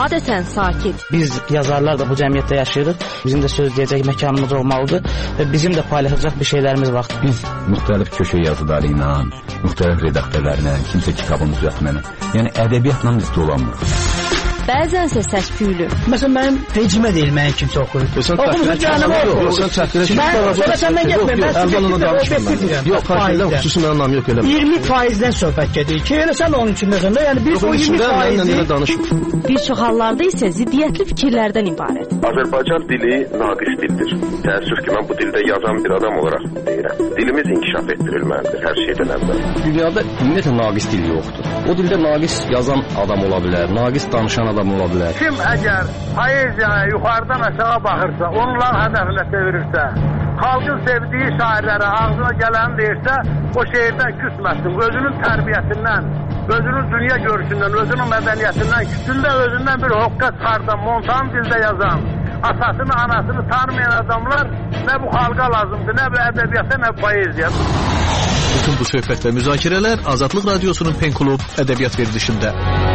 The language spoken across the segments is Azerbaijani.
adətən sakit. Biz yazarlar da bu cəmiyyətdə yaşayırıq. Bizim də söz deyəcək məkanımız olmalıdır və bizim də paylaşacaq bir şeylərimiz var. Biz müxtəlif köşə yazıları ilə, müxtəlif redaktörlərlə, kimsə kitabını düzəltməni, yəni ədəbiyyatla biz dolanmırıq. Bəzənsə səs-küylü. Məsələn, mənim vecimə deyil, mənim kimsə oxuyur. Oxumusun canım oxuyur. Sən çəkilə Sonra səndən getməyim, mən əvvəlına danışmıram. Yox, faizdən xüsusi mənim namı yox elə. 20%-dən söhbət gedir ki, elə sən onun içindəsən də, yəni biz o 20%-i... Bir çox hallarda isə ziddiyyətli fikirlərdən ibarət. Azərbaycan dili naqis dildir. Təəssüf ki, mən bu dildə yazan bir adam olaraq deyirəm. Dilimiz inkişaf etdirilməlidir hər şeydən əvvəl. Dünyada ümumiyyətlə naqis dil yoxdur. O dildə naqis yazan adam ola bilər, naqis danışan adam ola bilər. Kim əgər poeziyaya yuxarıdan aşağı baxırsa, onların hədəfinə çevirirsə, xalqın sevdiyi şairlərə ağzına gələni deyirsə, o şeirdən küsməsin, özünün tərbiyəsindən, özünün dünya görüşündən, özünün mədəniyyətindən, küsündə özündən bir hoqqa çıxardan, montan dildə yazan, atasını, anasını tanımayan adamlar nə bu xalqa lazımdır, nə bu ədəbiyyata, nə bu poeziya. Bütün bu söhbət və müzakirələr Azadlıq Radiosunun Pen Klub ədəbiyyat verilişində.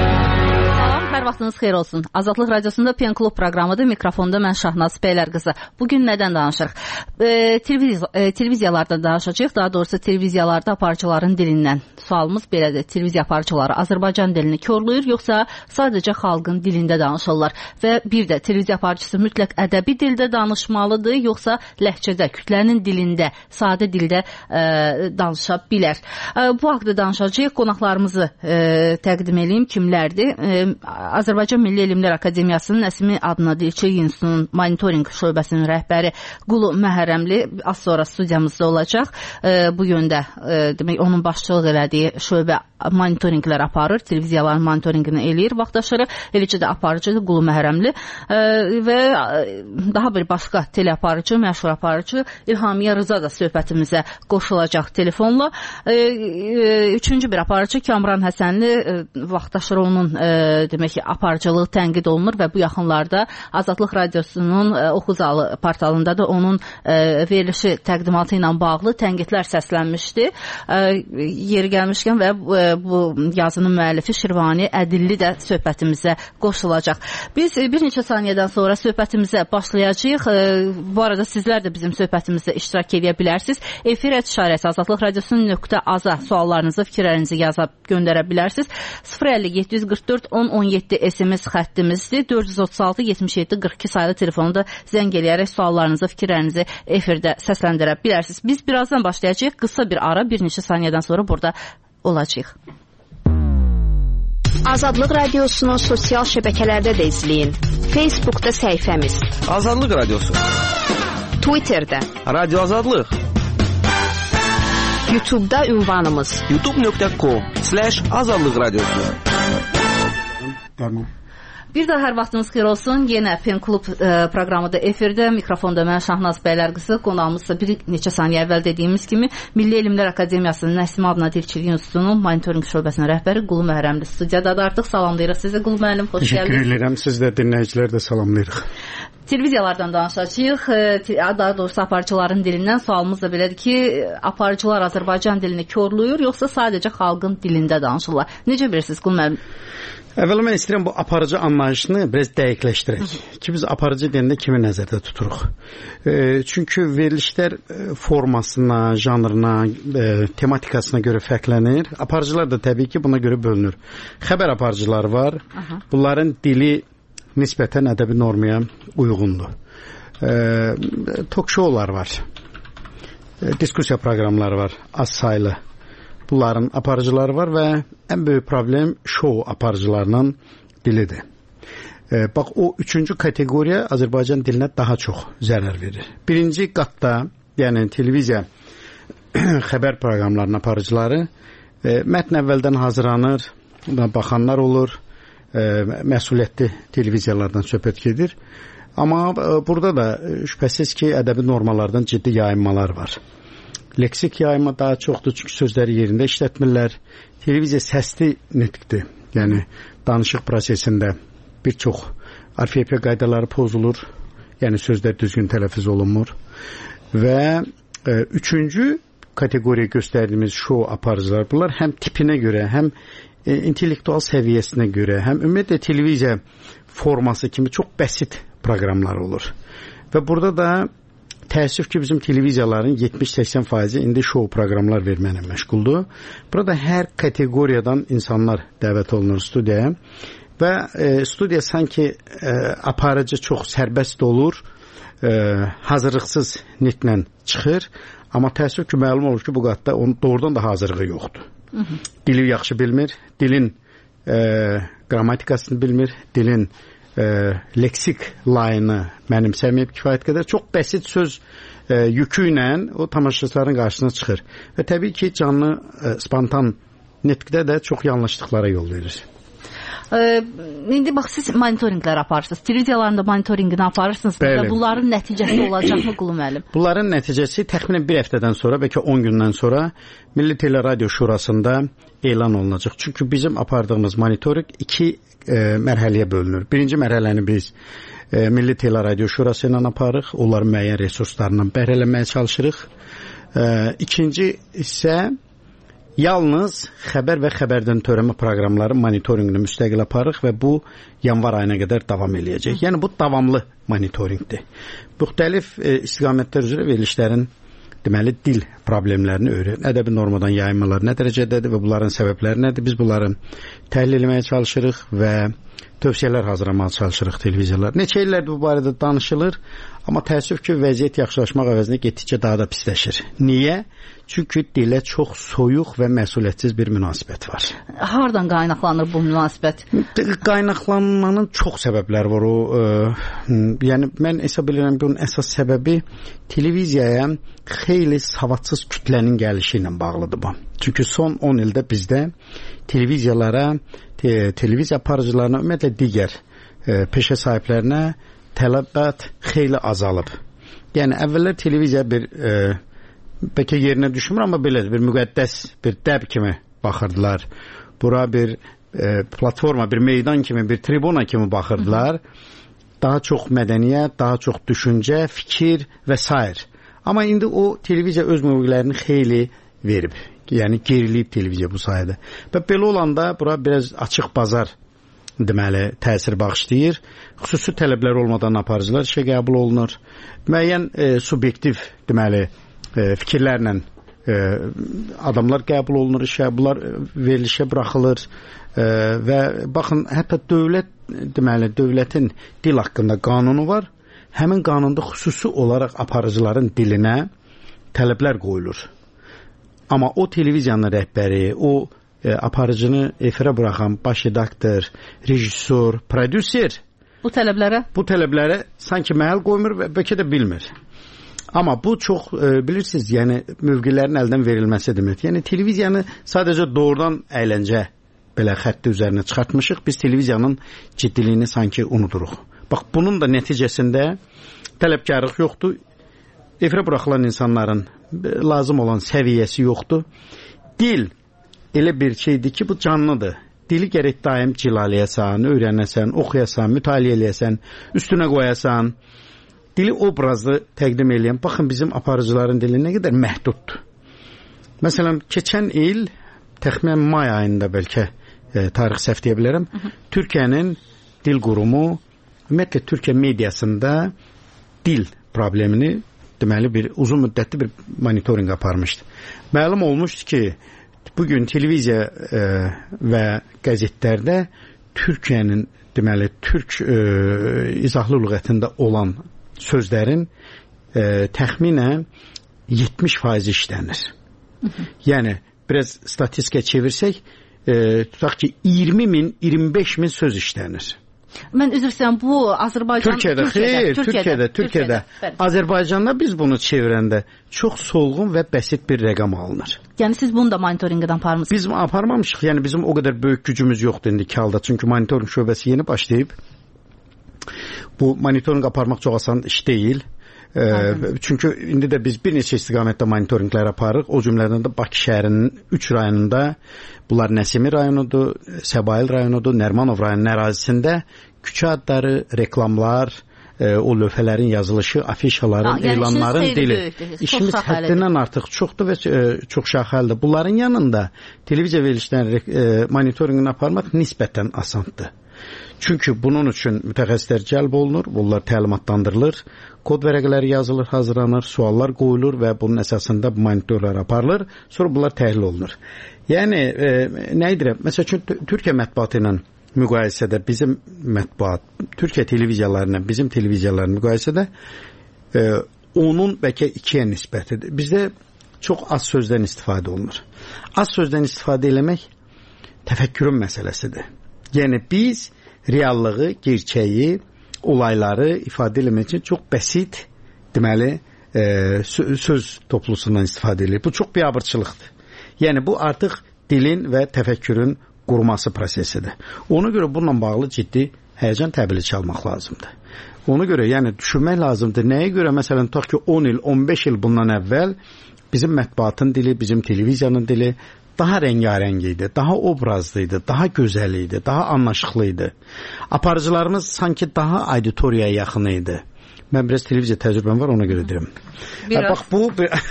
Hər vaxtınız xeyir olsun. Azadlıq Radiosunda Pen Klub proqramıdır. Mikrofonda mən Şahnaz Bəylərqızı. Bugün nədən danışırıq? Televiziyalarda danışacağıq. Daha doğrusu televiziyalarda aparıcıların dilindən. Sualımız belədir. Televiziya aparıcıları Azərbaycan dilini körləyir, yoxsa sadəcə xalqın dilində danışırlar? Və bir də televiziya aparıcısı mütləq ədəbi dildə danışmalıdır, yoxsa ləhcədə, kütlənin dilində, sadə dildə danışa bilər? Bu haqda danışacağıq. Qonaqlarımızı təqdim edeyim. Kimlərdir? Azərbaycan Milli Elmlər Akademiyasının Nəsimi adına Dilçi İnstitutunun monitorinq şöbəsinin rəhbəri Qulu Məhərrəmli az sonra studiyamızda olacaq. Bu yöndə demək onun başçılıq elədiyi şöbə monitorinqlər aparır, televiziyaların monitorinqini eləyir vaxtaşırı. Eləcə də aparıcıdır Qulu Məhərrəmli və daha bir başqa teleaparıcı, məşhur aparıcı İlhamiyə Rıza da söhbətimizə qoşulacaq telefonla. Üçüncü bir aparıcı Kamran Həsənli vaxtaşırı onun demək ki, aparıcılığı tənqid olunur və bu yaxınlarda Azadlıq Radiosunun Oxuzalı portalında da onun verilişi təqdimatı ilə bağlı tənqidlər səslənmişdi. Yeri gəlmişkən və bu yazının müəllifi Şirvani Ədilli də söhbətimizə qoşulacaq. Biz bir neçə saniyədən sonra söhbətimizə başlayacağıq. Bu arada sizlər də bizim söhbətimizdə iştirak edə bilərsiniz. Efir @işarəsi Azadlıq Radiosunun.az suallarınızı, fikirlərinizi yazıb göndərə bilərsiniz. 050-744 1017 SMS xəttimizdir. 436-77-42 sayılı telefonda zəng eləyərək suallarınızı, fikirlərinizi efirdə səsləndirə bilərsiniz. Biz birazdan başlayacağıq. Qısa bir ara, bir neçə saniyədən sonra burada olacaq. Azadlıq Radiosunu sosial şəbəkələrdə də izləyin. Facebookda səhifəmiz Azadlıq Radiosu, Twitterdə Radio Azadlıq, YouTube'da ünvanımız youtube.com/Azadlıq Radiosu. Tamam. Bir daha hər vaxtınız xeyir olsun. Yenə Pen Klub proqramı da efirdə. Mikrofonda mən Şahnaz Bəylərqızı. Qonağımızsa bir neçə saniyə əvvəl dediyimiz kimi Milli Elmlər Akademiyasının Nəsimi adına Dilçilik İnstitutunun monitorinq şöbəsinin rəhbəri Qulu Məhərrəmli studiyadadır. Artıq salamlayırıq sizi Qulu müəllim, xoş gəldiniz. Təşəkkür edirəm. Siz də dinləyicilər də salamlayırıq. Televiziyalardan danışacağıq. Daha doğrusu aparıcıların dilindən sualımız da belədir ki, aparıcılar Azərbaycan dilini körləyir, yoxsa sadəcə xalqın dilində danışırlar? Necə bilirsiniz Qulu müəllim? Əvvəla mən istəyirəm bu aparıcı anlayışını biraz dəqiqləşdirək. Ki biz aparıcı deyəndə kimi nəzərdə tuturuq? Çünki verilişlər formasına, janrına, tematikasına görə fərqlənir. Aparıcılar da təbii ki buna görə bölünür. Xəbər aparıcıları var. Bunların dili nisbətən ədəbi normaya uyğundur. Talk-showlar var. Diskusiya proqramları var, az saylı. Bunların aparıcıları var və ən böyük problem şou aparıcılarının dilidir. Bax, o üçüncü kateqoriya Azərbaycan dilinə daha çox zərər verir. Birinci qatda, yəni televiziya xəbər proqramlarının aparıcıları mətn əvvəldən hazırlanır, baxanlar olur, məsuliyyətli televiziyalardan söhbət gedir. Amma burada da şübhəsiz ki, ədəbi normalardan ciddi yayınmalar var. Leksik yayma daha çoxdur, çünki sözləri yerində işlətmirlər. Televiziya səsli nitqdir. Yəni, danışıq prosesində bir çox orfoepiya qaydaları pozulur. Yəni, sözlər düzgün tələffüz olunmur. Və üçüncü, kateqoriya göstərdiyimiz şou aparıcılar, bunlar həm tipinə görə, həm intellektual səviyyəsinə görə, həm ümumiyyətlə televiziya forması kimi çox bəsit proqramlar olur. Və burada da təəssüf ki, bizim televiziyaların 70-80% indi şou proqramlar verməklə məşğuldur. Burada hər kateqoriyadan insanlar dəvət olunur studiyaya və studiya sanki aparıcı çox sərbəst olur, hazırlıqsız nitlə çıxır, amma təəssüf ki, məlum olur ki, bu qatda onun doğrudan da hazırlığı yoxdur. Dili yaxşı bilmir, dilin qrammatikasını bilmir, dilin leksik layını mənimsəməyib kifayət qədər. Çox bəsit söz yükü ilə o tamaşaçıların qarşısına çıxır. Və təbii ki, canlı, spontan nitqdə də çox yanlışlıqlara yol verir. İndi bax, siz monitorinqlər aparırsınız. Televiziyalarında monitorinqini aparırsınız və bunların nəticəsi olacaqmı Qulu müəllim? Bunların nəticəsi təxminən bir həftədən sonra, bəlkə 10 gündən sonra Milli Teleradio Şurasında elan olunacaq. Çünki bizim apardığımız monitorinq 2 mərhələyə bölünür. Birinci mərhələni biz Milli Teleradio Şurası ilə aparırıq. Onların müəyyən resurslarından bəhrələnməyə çalışırıq. İkinci isə yalnız xəbər və xəbərdən törəmə proqramları monitorinqini müstəqil aparırıq və bu yanvar ayına qədər davam eləyəcək. Yəni bu davamlı monitorinqdir. Müxtəlif istiqamətlər üzrə verilişlərin deməli dil problemlərini öyrən, ədəbi normadan yayınmalar nə dərəcədədir və bunların səbəbləri nədir? Biz bunları təhlil etməyə çalışırıq və tövsiyələr hazırlamağa çalışırıq televiziyalar. Neçə illərdir bu barədə danışılır, amma təəssüf ki, vəziyyət yaxşılaşmaq əvəzinə getdikcə daha da pisləşir. Niyə? Çünki dilə çox soyuq və məsuliyyətsiz bir münasibət var. Hardan qaynaqlanır bu münasibət? Qaynaqlanmanın çox səbəbləri var. Yəni mən hesab edirəm ki, bunun əsas səbəbi televiziyaya xeyli savadsız kütlənin gəlişi ilə bağlıdır bu. Çünki son 10 ildə bizdə televiziyalara, televiziya aparıcılarına, ümumiyyətlə digər peşə sahiblərinə tələbat xeyli azalıb. Yəni əvvəllər televiziya bir bəlkə yerinə düşmür, amma belədir, bir müqəddəs bir dəb kimi baxırdılar. Bura bir platforma, bir meydan kimi, bir tribuna kimi baxırdılar. Daha çox mədəniyyət, daha çox düşüncə, fikir və s. Amma indi o televiziya öz mövqelərini xeyli verib. Yəni geriliyib televiziya bu sayədə. Və belə olanda bura biraz açıq bazar deməli təsir bağışlayır. Xüsusi tələblər olmadan aparıcılar işə qəbul olunur. Müəyyən subyektiv deməli fikirlərlə adamlar qəbul olunur işə, bunlar verilişə buraxılır və baxın, hətta dövlətin dil haqqında qanunu var. Həmin qanunda xüsusi olaraq aparıcıların dilinə tələblər qoyulur. Amma o televiziyanın rəhbəri, o aparıcını efirə buraxan baş redaktor, rejissor, prodüser bu tələblərə sanki məhəl qoymur və bəlkə də bilmir. Amma bu çox bilirsiniz, yəni mövqelərin əldən verilməsi demək. Yəni televiziyanı sadəcə doğrudan əyləncə belə xətti üzərinə çıxartmışıq. Biz televiziyanın ciddiliyini sanki unuduruq. Bax, bunun da nəticəsində tələbkarlıq yoxdur. Efirə buraxılan insanların lazım olan səviyyəsi yoxdur. Dil elə bir şeydir ki, bu canlıdır. Dili gərək daim cilaləyəsən, öyrənəsən, oxuyasan, mütaliə eləyəsən, üstünə qoyasan. Dili obrazlı təqdim eləyən, baxın bizim aparıcıların dili nə qədər məhduddur. Məsələn, keçən il, təxminən may ayında bəlkə tarix səhv deyə bilərəm, Türkiyənin dil qurumu, ümumiyyətlə Türkiyə mediasında dil problemini deməli bir uzun müddətli bir monitorinq aparmışdı. Məlum olmuşdu ki, bugün televiziya və qəzetlərdə Türkiyənin deməli türk izahlı lüğətində olan sözlərin təxminən 70% işlənir. Yəni biraz statistika çevirsək, tutaq ki 20.000, 25.000 söz işlənir. Mən üzr istəyirəm, bu Azərbaycan Türkiyədə. Azərbaycanda biz bunu çevirəndə çox solğun və bəsit bir rəqam alınır. Yəni siz bunu da monitorinqdən aparmısınız? Biz aparmamışıq. Yəni bizim o qədər böyük gücümüz yoxdur indiki halda. Çünki monitorinq şöbəsi yeni başlayıb. Bu monitorinq aparmaq çox asan iş deyil. Çünki indi də biz bir neçə istiqamətdə monitorinqlər aparırıq. O cümlədən də Bakı şəhərinin 3 rayonunda, bunlar Nəsimi rayonudur, Səbail rayonudur, Nərmanov rayonunun ərazisində küçə adları, reklamlar, o lövhələrin yazılışı, afişaların, elanların dili. İşimiz həddindən artıq çoxdur və çox şaxəlidir. Bunların yanında televiziya verilişlərinin monitorinqini aparmaq nisbətən asandır. Çünki bunun üçün mütəxəssislər cəlb olunur, bunlar təlimatlandırılır, kod vərəqələri yazılır, hazırlanır, suallar qoyulur və bunun əsasında monitorlar aparılır, sonra bunlar təhlil olunur. Yəni, nə edirəm? Məsəl üçün, Türkiyə mətbuatı ilə müqayisədə bizim mətbuat, Türkiyə televiziyalarına, bizim televiziyaların müqayisədə onun bəlkə 2-yə nisbətidir. Bizdə çox az sözdən istifadə olunur. Az sözdən istifadə eləmək təfəkkürün məsələsidir. Yəni biz reallığı, gerçəyi, olayları ifadə eləmək üçün çox bəsit, deməli, söz toplusundan istifadə edilir. Bu çox biabırçılıqdır. Yəni bu artıq dilin və təfəkkürün quruması prosesidir. Ona görə bununla bağlı ciddi həyəcan təbili çalmaq lazımdır. Ona görə yəni düşünmək lazımdır. Nəyə görə məsələn tutaq ki 10 il, 15 il bundan əvvəl bizim mətbuatın dili, bizim televiziyanın dili daha rəngarəng idi, daha obrazlı idi, daha gözəl idi, daha anlaşıqlı idi. Aparıcılarımız sanki daha auditoriyaya yaxın idi. Mən biraz televiziya təcrübəm var, ona görə deyirəm. Bax bu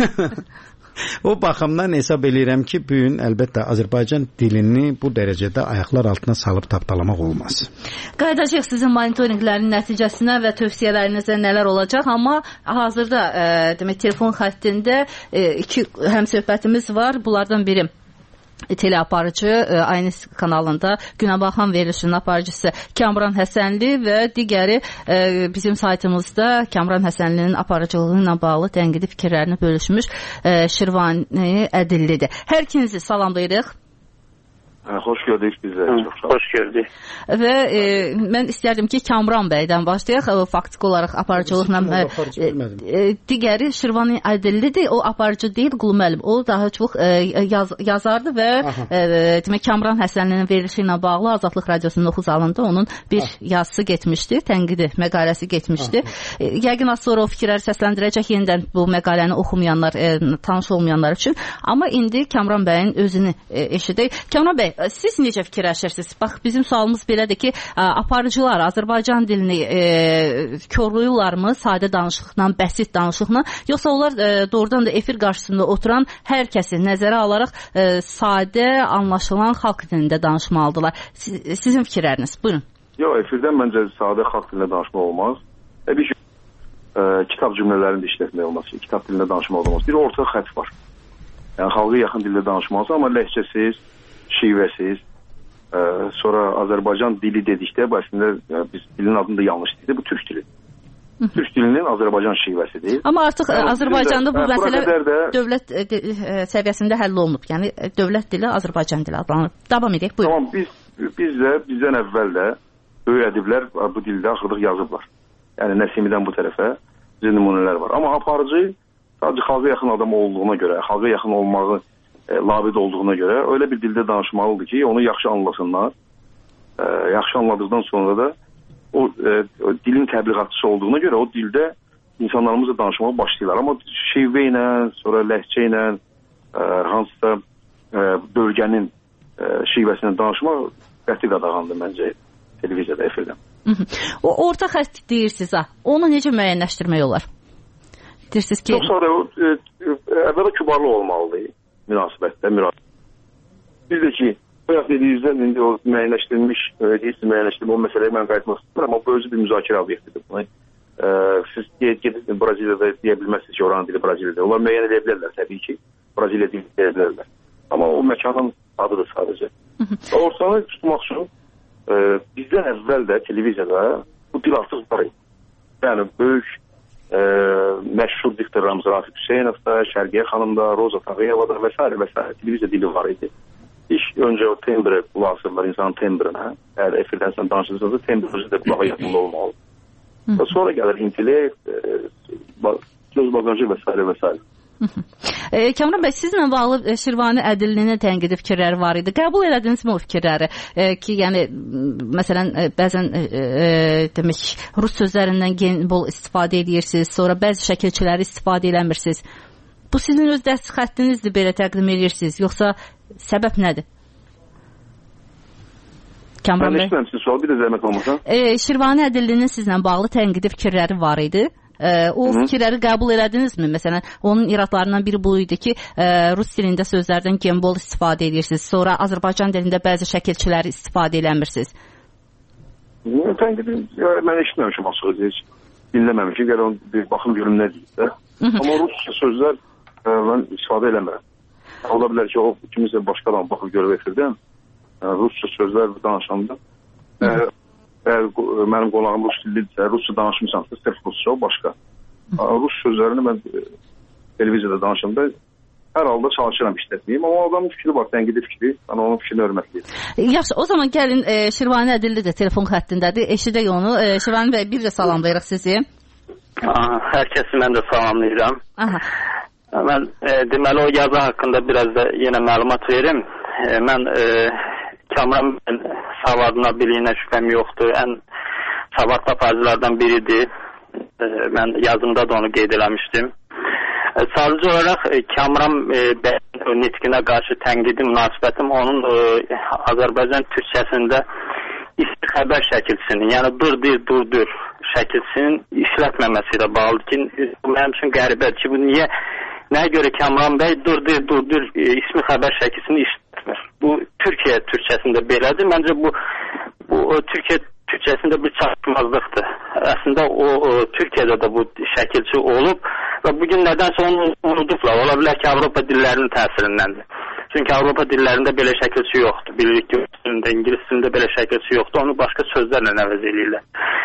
o baxımdan hesab eləyirəm ki, bu gün əlbəttə Azərbaycan dilini bu dərəcədə ayaqlar altına salıb tapdalamaq olmaz. Qayıdacaq sizin monitorinqlərin nəticəsinə və tövsiyələrinizə nələr olacaq, amma hazırda demək telefon xəttində iki həmsöhbətimiz var. Bunlardan biri teleaparıcı, aynı kanalında Günəbaxan verilişinin aparıcısı Kamran Həsənli və digəri bizim saytımızda Kamran Həsənlinin aparıcılığı ilə bağlı tənqidi fikirlərini bölüşmüş Şirvani Ədillidir. Hər ikinizi salamlayırıq. Xoş gördük bizə. Xoş gördük. Və mən istərdim ki, Kamran bəydən başlayaq. Faktiki olaraq aparıcılıqla digəri Şirvani Ədillidir. O aparıcı deyil, Qulu müəllim. O daha çox yazardı və demək Kamran Həsənlinin verilişi ilə bağlı Azadlıq Radiosunun oxu zalında onun bir yazısı getmişdi, tənqidi məqaləsi getmişdi. Yəqin az sonra o fikirləri səsləndirəcək yenidən bu məqaləni oxumayanlar, tanış olmayanlar üçün. Amma indi Kamran bəyin özünü eşidək. Kamran bəy, siz necə fikirləşirsiniz? Bax, bizim sualımız belədir ki, aparıcılar Azərbaycan dilini körlüyürlərmi sadə danışıqla, bəsit danışıqla, yoxsa onlar doğrudan da efir qarşısında oturan hər kəsi nəzərə alaraq sadə, anlaşılan xalq dilində danışmalıdırlar? Sizin fikirləriniz, buyurun. Yox, efirdən məncə sadə xalq dilində danışmaq olmaz. Bir kitab cümlələrində işlətmək olmaz, kitab dilində danışmaq olmaz. Bir orta xətt var. Yəni, xalqa yaxın dildə danışmalısın, amma ləhcəsiz, şivəsiz, sonra Azərbaycan dili dedikdə, bu əslində biz dilin adını da yanlış deyildi, bu türk dili. Türk dilinin Azərbaycan şivəsidir. Amma artıq Azərbaycanda bu məsələ dövlət səviyyəsində həll olunub. Yəni dövlət dili Azərbaycan dili adlanır. Davam edək, buyurun. Tamam, bizdən əvvəl də böyük ədiblər bu dildə axırdıq yazıblar. Yəni Nəsimidən bu tərəfə bizə nümunələr var. Amma aparıcı sadəcə xalqa yaxın adam olduğuna görə, xalqa yaxın olmağı labid olduğuna görə öyle bir dildə danışmalıdır ki, onu yaxşı anlasınlar. Yaxşı anladıqdan sonra da o dilin təbliğatçısı olduğuna görə o dildə insanlarımızla danışmağa başlayırlar. Amma şivə ilə, sonra ləhcə ilə, hansısa bölgənin şivəsindən danışmaq qəti qadağandır məncə televiziyada, efirdən. O orta xətt deyirsiniz, onu necə müəyyənləşdirmək olar? Deyirsiniz ki... Çox sonra əvvələ kübarlı olmalıdır. Münasibətdə, Biz də ki, bayaq dediyinizdən indi o müəyyənləşdirilmiş, o məsələyə mən qayıtmaq istəyirəm, amma bu özü bir müzakirə obyektidir. Siz gedib Braziliyada deyə bilməzsiniz ki, oranın dili Braziliyada. Onlar müəyyən edə bilərlər təbii ki, Braziliya dili deyə bilərlər. Amma o məkanın adıdır sadəcə. Ortanı tutmaq üçün bizdən əvvəl də televiziyada bu dil artıq var idi. Yəni, böyük məşhur diktorlarımız Rafiq Hüseynovda, Şərqiyə xanımda, Roza Tağıyevada və s. və s. televiziya dili var idi. Öncə o tembre qulağı asırlar insanın tembrinə. Əgər efirdən sən danışırsanız, tembr özü də qulağa yaxında olmalı. Sonra gəlir intellekt, göz bagajı və s. və s. Kamran bəy, sizlə bağlı Şirvani Ədillinin tənqidi fikirləri var idi. Qəbul elədinizmi o fikirləri? Ki, yəni, məsələn, bəzən demək, rus sözlərindən bol istifadə edirsiniz, sonra bəzi şəkilçiləri istifadə eləmirsiniz. Bu sizin öz dəst xəttinizdir, belə təqdim edirsiniz, yoxsa səbəb nədir? Kamran bəy. Mən eşitməmişdim sual, bir də zəhmət olmasa. Şirvani Ədillinin sizlə bağlı tənqidi fikirləri var idi. O fikirləri qəbul elədinizmi? Məsələn, onun iradlarından biri bu idi ki, rus dilində sözlərdən gembol istifadə edirsiniz. Sonra Azərbaycan dilində bəzi şəkilçiləri istifadə eləmirsiniz. Tənqidi mən eşitməmişim açıqca, heç dinləməmişim. Gəl onu bir baxım görüm nə deyir də. Amma rusca sözlər mən istifadə eləmirəm. Ola bilər ki, o kimisə başqa adam baxıb görüb efirdən rusca sözlər danışanda əgər mənim qonağım rus dillidirsə, rusca danışmışamsa, sırf rusca o başqa. Rus sözlərini mən televiziyada danışanda hər halda çalışıram işlətməyim, amma adamın fikri var, tənqidi fikri, mən onun fikrini hörmətliyim. Yaxşı, o zaman gəlin Şirvani Ədilli də telefon xəttindədir, eşidək onu. Şirvani bəy, bir də salamlayırıq sizi. Hər kəsi mən də salamlayıram. Mən deməli o yazı haqqında biraz da yenə məlumat verim. Mən Kamran savadına, biliyinə şübhəm yoxdur. Ən savadlı aparıcılardan biridir. Mən yazımda da onu qeyd eləmişdim. Sadəcə olaraq Kamran bəyin nitqinə qarşı tənqidi münasibətim onun Azərbaycan türkçəsində xəbər şəkilçisinin, yəni dur şəkilçisinin işlətməməsi ilə bağlıdır ki, mənim üçün qəribədir ki, bu nəyə görə Kamran bəy dur ismi xəbər şəkilçisini işlətmir. Bu Türkiyə türkçəsində belədir. Məncə bu Türkiyə türkçəsində bir çatışmazlıqdır. Əslində o Türkiyədə də bu şəkilçi olub və bugün nədənsə onu unudublar. Ola bilər ki, Avropa dillərinin təsirindəndir. Çünki Avropa dillərində belə şəkilçi yoxdur. Bilirik ki, İngilis dilində belə şəkilçi yoxdur. Onu başqa sözlərlə əvəz eləyirlər.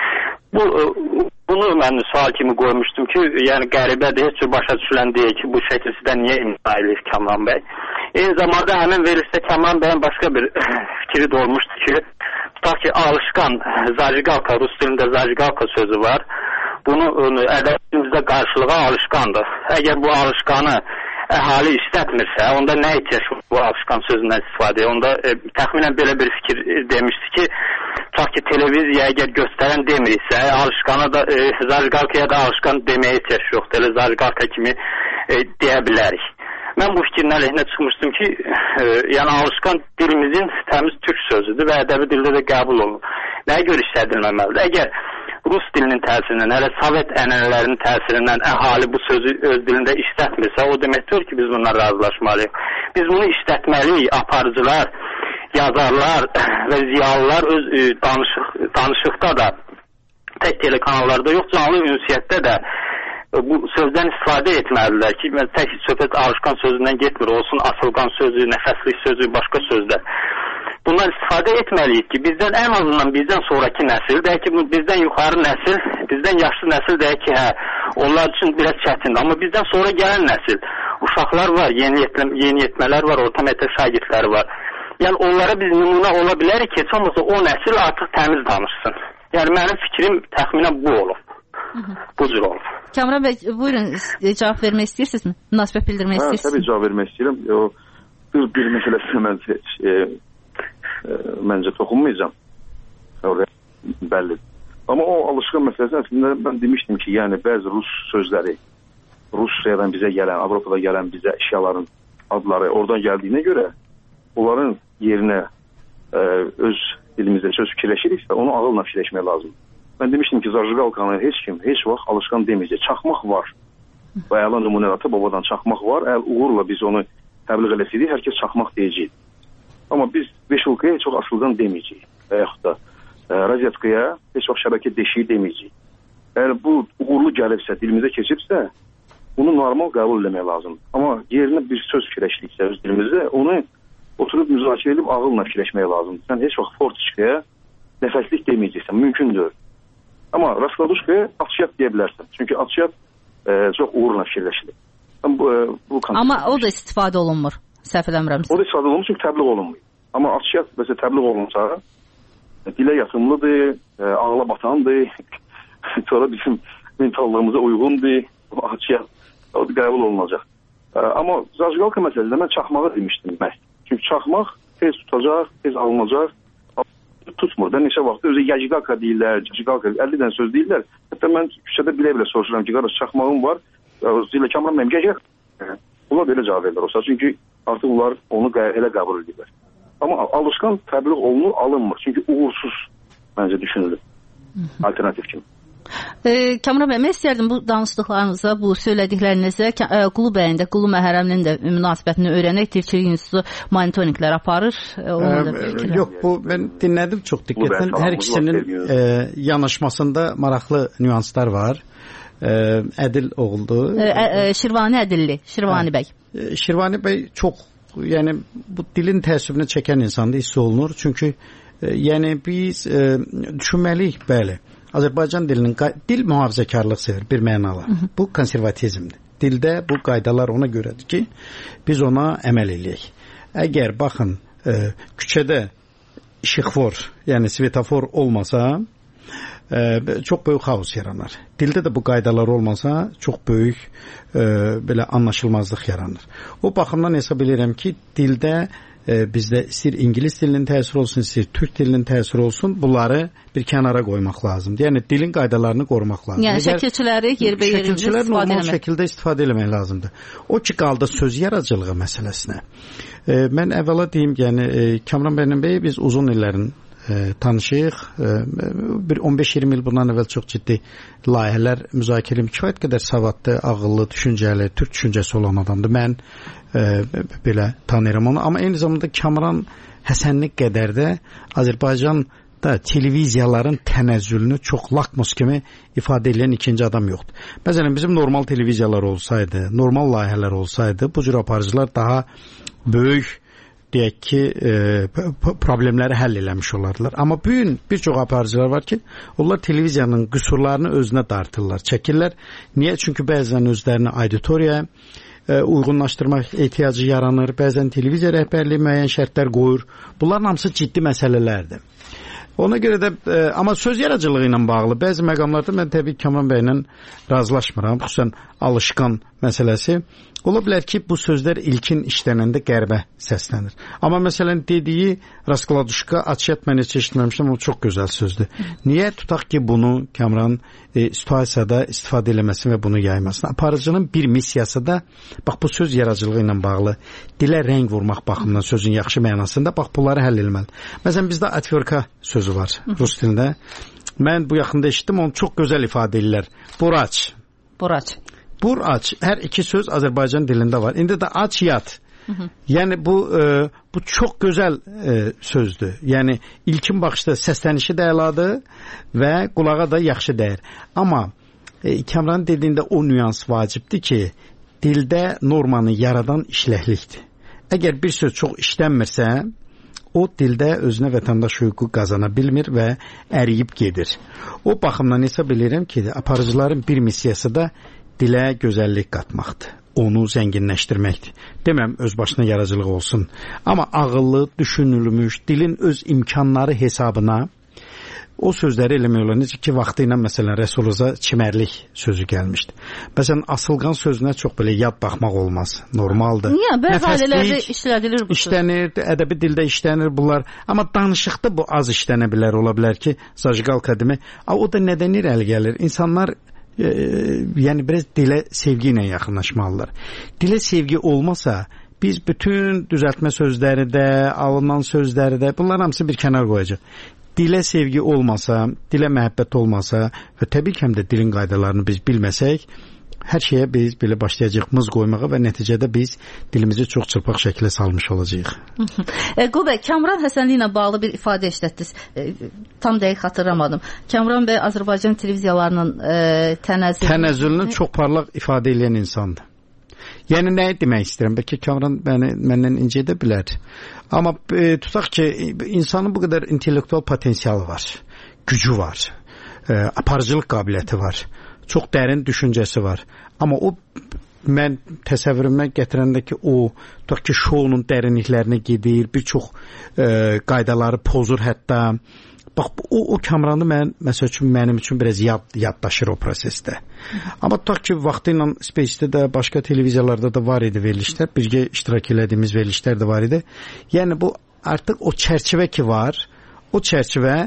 Bunu mən sual kimi qoymuşdum ki, yəni qəribədir, heç başa düşülən deyil ki, bu şəkilçidən niyə imza eləyir Kamran bəy. Eyni zamanda həmin verilişdə Kamran bəyin başqa bir fikri də olmuşdu ki, tutaq ki, alışqan, zajigalka, rus dilində zajigalka sözü var. Bunu ədəbiyyatımızda qarşılığa alışqandır. Əgər bu alışqanı əhali işlətmirsə, onda nə ihtiyac bu alışqan sözündən istifadə? Onda təxminən belə bir fikir demişdi ki, tutaq ki, televiziya əgər göstərən demirsə, alışqana da, zajigalkaya da alışqan deməyə ihtiyac yoxdur. Elə zajigalka kimi deyə bilərik. Mən bu fikrin əleyhinə çıxmışdım ki, yəni alışqan dilimizin təmiz türk sözüdür və ədəbi dildə də qəbul olunur. Nəyə görə işlədilməməlidir? Əgər rus dilinin təsirindən, hələ Sovet ənənələrinin təsirindən əhali bu sözü öz dilində işlətmirsə, o deməkdir ki, biz bundan razılaşmalıyıq. Biz bunu işlətməliyik, aparıcılar, yazarlar və ziyalılar öz danışıqda da, tək telekanallarda yox, canlı ünsiyyətdə də bu sözdən istifadə etməlidirlər ki, tək söhbət alışqan sözündən getmir, olsun asılqan sözü, nəfəslik sözü, başqa sözlər. Bundan istifadə etməliyik ki, bizdən ən azından bizdən sonraki nəsil, deyək ki, bizdən yuxarı nəsil, bizdən yaşlı nəsil deyək ki, onlar üçün biraz çətindir. Amma bizdən sonra gələn nəsil, uşaqlar var, yeniyetmələr var, orta məktəb şagirdləri var. Yəni onlara biz nümunə ola bilərik ki, heç olmasa o nəsil artıq təmiz danışsın. Yəni mənim fikrim təxminən bu olub. Bu cür olub. Kamran bəy, buyurun, cavab vermək istəyirsinizmi? Münasibət bildirmək istəyirsiniz? Təbii cavab vermək istəyirəm. Bir məsələsinə məncə toxunmayacağam. Bəllidir. Amma o alışqan məsələsi əslində mən demişdim ki, yəni bəzi rus sözləri, Rusiyadan bizə gələn, Avropada gələn bizə əşyaların adları oradan gəldiyinə görə onların yerinə öz dilimizdə söz fikirləşiriksə, onu ağılla fikirləşmək lazımdır. Mən demişdim ki, zajigalkanı heç kim, heç vaxt alışqan deməyəcək. Çaxmaq var. Bayalan nümunələr babadan çaxmaq var. Əgər uğurla biz onu təbliğ eləsəydik, hər kəs çaxmaq deyəcək. Amma biz beşulkaya heç vaxt asılqan deməyəcək. Və yaxud da razyetkaya heç vaxt şəbəkə deşiyi deməyəcək. Əgər bu uğurlu gəlibsə, dilimizə keçibsə, bunu normal qəbul eləmək lazımdır. Amma yerinə bir söz fikirləşdiksə öz dilimizdə, onu oturub müzakirə edib ağılla fikirləşmək lazımdır. Sən heç vaxt fortiçkaya nəfəslik deməyəcəksən, mümkündür. Amma raskladuşkaya atışyat deyə bilərsən. Çünki atışyat çox uğurla fikirləşilir. Amma o da istifadə olunmur, səhv eləmirəmsə. O da istifadə olunmur, çünki təbliğ olunmur. Amma atışyat məsələn təbliğ olunsa, dilə yatımlıdır, ağla batandır, sonra bizim mentallığımıza uyğundur, atışyat o da qəbul olunacaq. Amma zajigalka məsələsində mən çaxmağı demişdim məhz. Çünki çaxmaq tez tutacaq, tez alınacaq. Tutmur da neçə vaxt özü yajigalka deyirlər, yajigalka 50 dənə söz deyirlər. Hətta mən küçədə bilə-bilə soruşuram ki, qardaş çaxmağım var, zilə Kamran mənim yajigalka. Bunlar belə cavab verirlər olsa, çünki artıq onlar onu elə qəbul edirlər. Amma alışqan təbliğ olunur, alınmır. Çünki uğursuz məncə düşünülür. Alternativ kimi. Kamran bəy, mən istərdim bu danışdıqlarınıza, bu söylədiklərinizə Qulu bəyin də, Qulu Məhərrəminin də münasibətini öyrənək. Dilçilik İnstitutu monitorinqlər aparır. Yox, bu mən dinlədim çox diqqətlə. Hər ikisinin yanaşmasında maraqlı nüanslar var. Ədil oğuldu. Şirvani Ədilli, Şirvani bəy. Şirvani bəy çox, yəni bu dilin təəssübünü çəkən insanda hiss olunur. Çünki yəni biz düşünməliyik, bəli. Azərbaycan dilinin dil mühafizəkarlıq sevir bir mənala. Bu konservatizmdir. Dildə bu qaydalar ona görədir ki, biz ona əməl eləyək. Əgər baxın küçədə işıqfor, yəni svetofor olmasa çox böyük xaos yaranar. Dildə də bu qaydalar olmasa çox böyük belə anlaşılmazlıq yaranır. O baxımdan hesab edirəm ki, dildə bizdə istəyir İngilis dilinin təsiri olsun, istəyir Türk dilinin təsiri olsun, bunları bir kənara qoymaq lazımdır. Yəni dilin qaydalarını qorumaq lazımdır. Yəni şəkilçiləri yerbəyer şəkilçilər normal şəkildə istifadə etmək lazımdır. O ki qaldı söz yaradıcılığı məsələsinə. Mən əvvəla deyim, yəni Kamran bəy biz uzun illərin tanışıyıq. Bir 15-20 il bundan əvvəl çox ciddi layihələr müzakirə edib, kifayət qədər savadlı, ağıllı, düşüncəli, Türk düşüncəsi olan adamdır. Mən belə tanıyıram onu. Amma eyni zamanda Kamran Həsənli qədər də Azərbaycanda televiziyaların tənəzzülünü çox lakmus kimi ifadə edən ikinci adam yoxdur. Məsələn, bizim normal televiziyalar olsaydı, normal layihələr olsaydı, bu cür aparıcılar daha böyük deyək ki, problemləri həll eləmiş olardılar. Amma bugün bir çox aparıcılar var ki, onlar televiziyanın qüsurlarını özünə dartırlar, çəkirlər. Niyə? Çünki bəzən özlərini auditoriyaya uyğunlaşdırmaq ehtiyacı yaranır, bəzən televiziya rəhbərliyi müəyyən şərtlər qoyur. Bunların hamısı ciddi məsələlərdir. Ona görə də, amma söz yaradıcılığı ilə bağlı bəzi məqamlarda mən təbii Kamran bəylə razılaşmıram. Xüsusən alışqan məsələsi. Ola bilər ki, bu sözlər ilkin işlənəndə qərbə səslənir. Amma məsələn dediyi Raskladuşka, açıyat mən heç eşitməmişdim, o çox gözəl sözdür. Niyə tutaq ki, bunu Kamran situasiyada istifadə eləməsin və bunu yaymasın? Aparıcının bir missiyası da, bax bu söz yaradıcılığı ilə bağlı, dilə rəng vurmaq baxımından sözün yaxşı mənasında, bax bunları həll eləməli. Məsələn, bizdə atverka sözü var rus dilində. Mən bu yaxında eşitdim, onu çox gözəl ifadə edirlər. Buraç. Buraç. Buraç. Hər iki söz Azərbaycan dilində var. İndi də aç yat. Yəni bu çox gözəl sözdür. Yəni ilkin baxışda səslənişi də əladır və qulağa da yaxşı dəyir. Amma Kamran dediyində o nüans vacibdir ki, dildə normanı yaradan işləklikdir. Əgər bir söz çox işlənmirsə, o dildə özünə vətəndaş hüququ qazana bilmir və əriyib gedir. O baxımdan hesab edirəm ki, aparıcıların bir missiyası da dilə gözəllik qatmaqdır. Onu zənginləşdirməkdir. Deməm öz başına yaradıcılıq olsun. Amma ağıllı, düşünülmüş, dilin öz imkanları hesabına o sözləri eləmək olar. Necə ki, vaxtı ilə məsələn Rəsuluza çimərlik sözü gəlmişdi. Məsələn, asılqan sözünə çox belə yad baxmaq olmaz. Normaldır. Niyə? Bəzi ailələrdə işlədilir bu söz. İşlənir, ədəbi dildə işlənir bunlar. Amma danışıqda bu az işlənə bilər, ola bilər ki, zajqalka demək. O da nədən irəli gəlir? İnsanlar yəni biraz dilə sevgi ilə yaxınlaşmalılar. Dilə sevgi olmasa biz bütün düzəltmə sözləri də, alınan sözləri də bunlar hamısı bir kənar qoyacaq. Dilə sevgi olmasa, dilə məhəbbət olmasa və təbii ki, həm də dilin qaydalarını biz bilməsək, hər şeyə biz belə başlayacaq mız qoymağa və nəticədə biz dilimizi çox çırpaq şəkildə salmış olacağıq. Qul bəy, Kamran Həsənli ilə bağlı bir ifadə işlətdiniz. Tam dəqiq xatırlamadım. Kamran bəy Azərbaycan televiziyalarının tənəzzülünü çox parlaq ifadə edən insandır. Yəni nə demək istəyirəm? Bəlkə Kamran məndən incə edə bilər. Amma tutaq ki, insanın bu qədər intellektual potensialı var, gücü var, aparıcılıq qabiliyyəti var, çox dərin düşüncəsi var. Amma o mən təsəvvürümə gətirəndə ki, o tutaq ki, şounun dərinliklərinə gedir, bir çox qaydaları pozur hətta. Bax, o Kamranı məsəl üçün mənim üçün biraz yaddaşır o prosesdə. Amma tutaq ki, vaxtı ilə Space-də də, başqa televiziyalarda da var idi verilişlər, birgə iştirak elədiyimiz verilişlər də var idi. Yəni bu artıq o çərçivə ki var, o çərçivə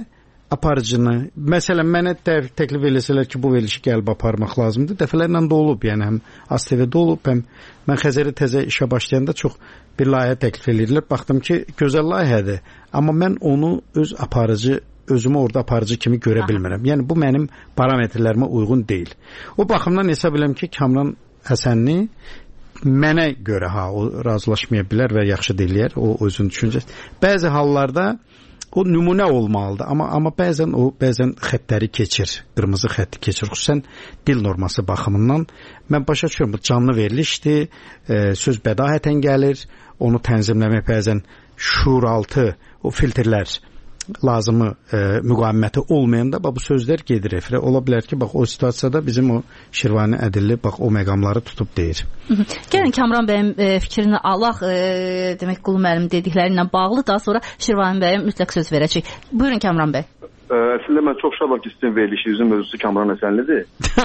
aparıcını, məsələn mənə təklif eləsələr ki, bu verilişi gəlib aparmaq lazımdır. Dəfələrlə də olub, yəni həm ASTV-də olub, həm mən Xəzərə təzə işə başlayanda çox bir layihə təklif edirlər. Baxdım ki, gözəl layihədir, amma mən onu özümü orada aparıcı kimi görə bilmirəm. Yəni bu mənim parametrlərimə uyğun deyil. O baxımdan hesab edirəm ki, Kamran Həsənli mənə görə o razılaşmaya bilər və yaxşı deyilər, o özünün düşüncəsi. Bəzi hallarda o nümunə olmalıdır, amma bəzən xəttləri keçir, qırmızı xətti keçir, xüsusən dil norması baxımından. Mən başa düşürəm, bu canlı verilişdir, söz bədahətən gəlir, onu tənzimləmək bəzən şuuraltı, o filtrlər lazımı müqaviməti olmayanda bu sözlər gedir efirə. Ola bilər ki, bax o situasiyada bizim o Şirvani Ədilli bax o məqamları tutub deyir. Gəlin Kamran bəyin fikrini alaq, demək Qulu müəllim dedikləri ilə bağlı, daha sonra Şirvani bəyə mütləq söz verəcək. Buyurun Kamran bəy. Əslində mən çox şadam ki, sizin verilişinizin mövzusu Kamran Həsənlidir.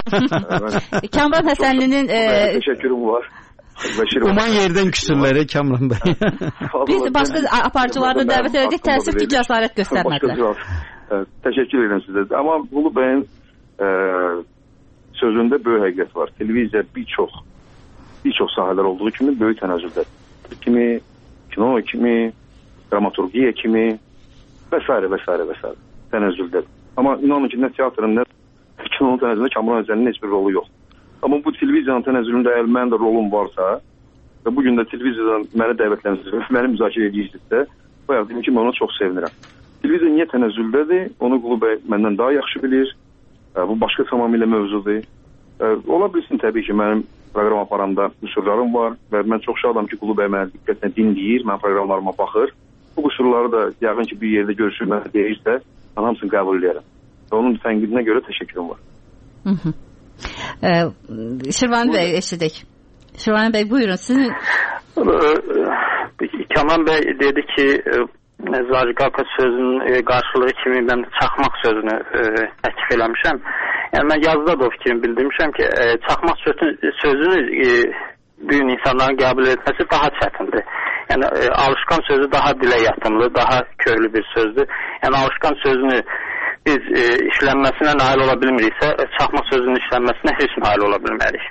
Kamran Həsənlinin təşəkkürüm var. Uman yerdən küsürləri Kamran bəy. Biz başqa aparıcılarını dəvət edəcək, təəssüf ki, cəsarət göstərmədilər. Təşəkkür edirəm sizə. Amma Qulu bəyin sözündə böyük həqiqət var. Televiziya bir çox sahələr olduğu kimi böyük tənəzzüldə. Kimi, kino kimi, dramaturgiya kimi və s. tənəzzüldədir. Amma inanın ki, nə teatrın, nə kinonun tənəzzülündə Kamran Həsənlinin heç bir rolu yoxdur. Amma bu televiziyanın tənəzzülündə əgər mənim də rolum varsa və bugün də televiziyadan məni dəvətlənirsiniz, məni müzakirə edirsinizsə, bayaq dedim ki, mən ona çox sevinirəm. Televiziya niyə tənəzzüldədir? Onu Qulu bəy məndən daha yaxşı bilir. Bu başqa tamamilə mövzudur. Ola bilsin təbii ki, mənim proqram aparanda qüsurlarım var və mən çox şadam ki, Qulu bəy məni diqqətlə dinləyir, mən proqramlarıma baxır. Bu qüsurları da yəqin ki, bir yerdə görüşür, mənə deyirsə, mən hamısını qəbul edərəm. Və onun tənqidinə görə təşəkkürüm var. Şirvani bəy eşidək. Şirvani bəy buyurun sizin. Kamran bəy dedi ki, Zariqaka sözünün qarşılığı kimi mən çaxmaq sözünü təklif eləmişəm. Yəni mən yazıda da o fikrimi bildirmişəm ki, çaxmaq sözünü bu gün insanların qəbul etməsi daha çətindir. Yəni alışqan sözü daha dilə yatımlı, daha köklü bir sözdür. Yəni alışqan sözünü biz işlənməsinə nail ola bilmiriksə, çaxmaq sözünün işlənməsinə heç nail ola bilmərik.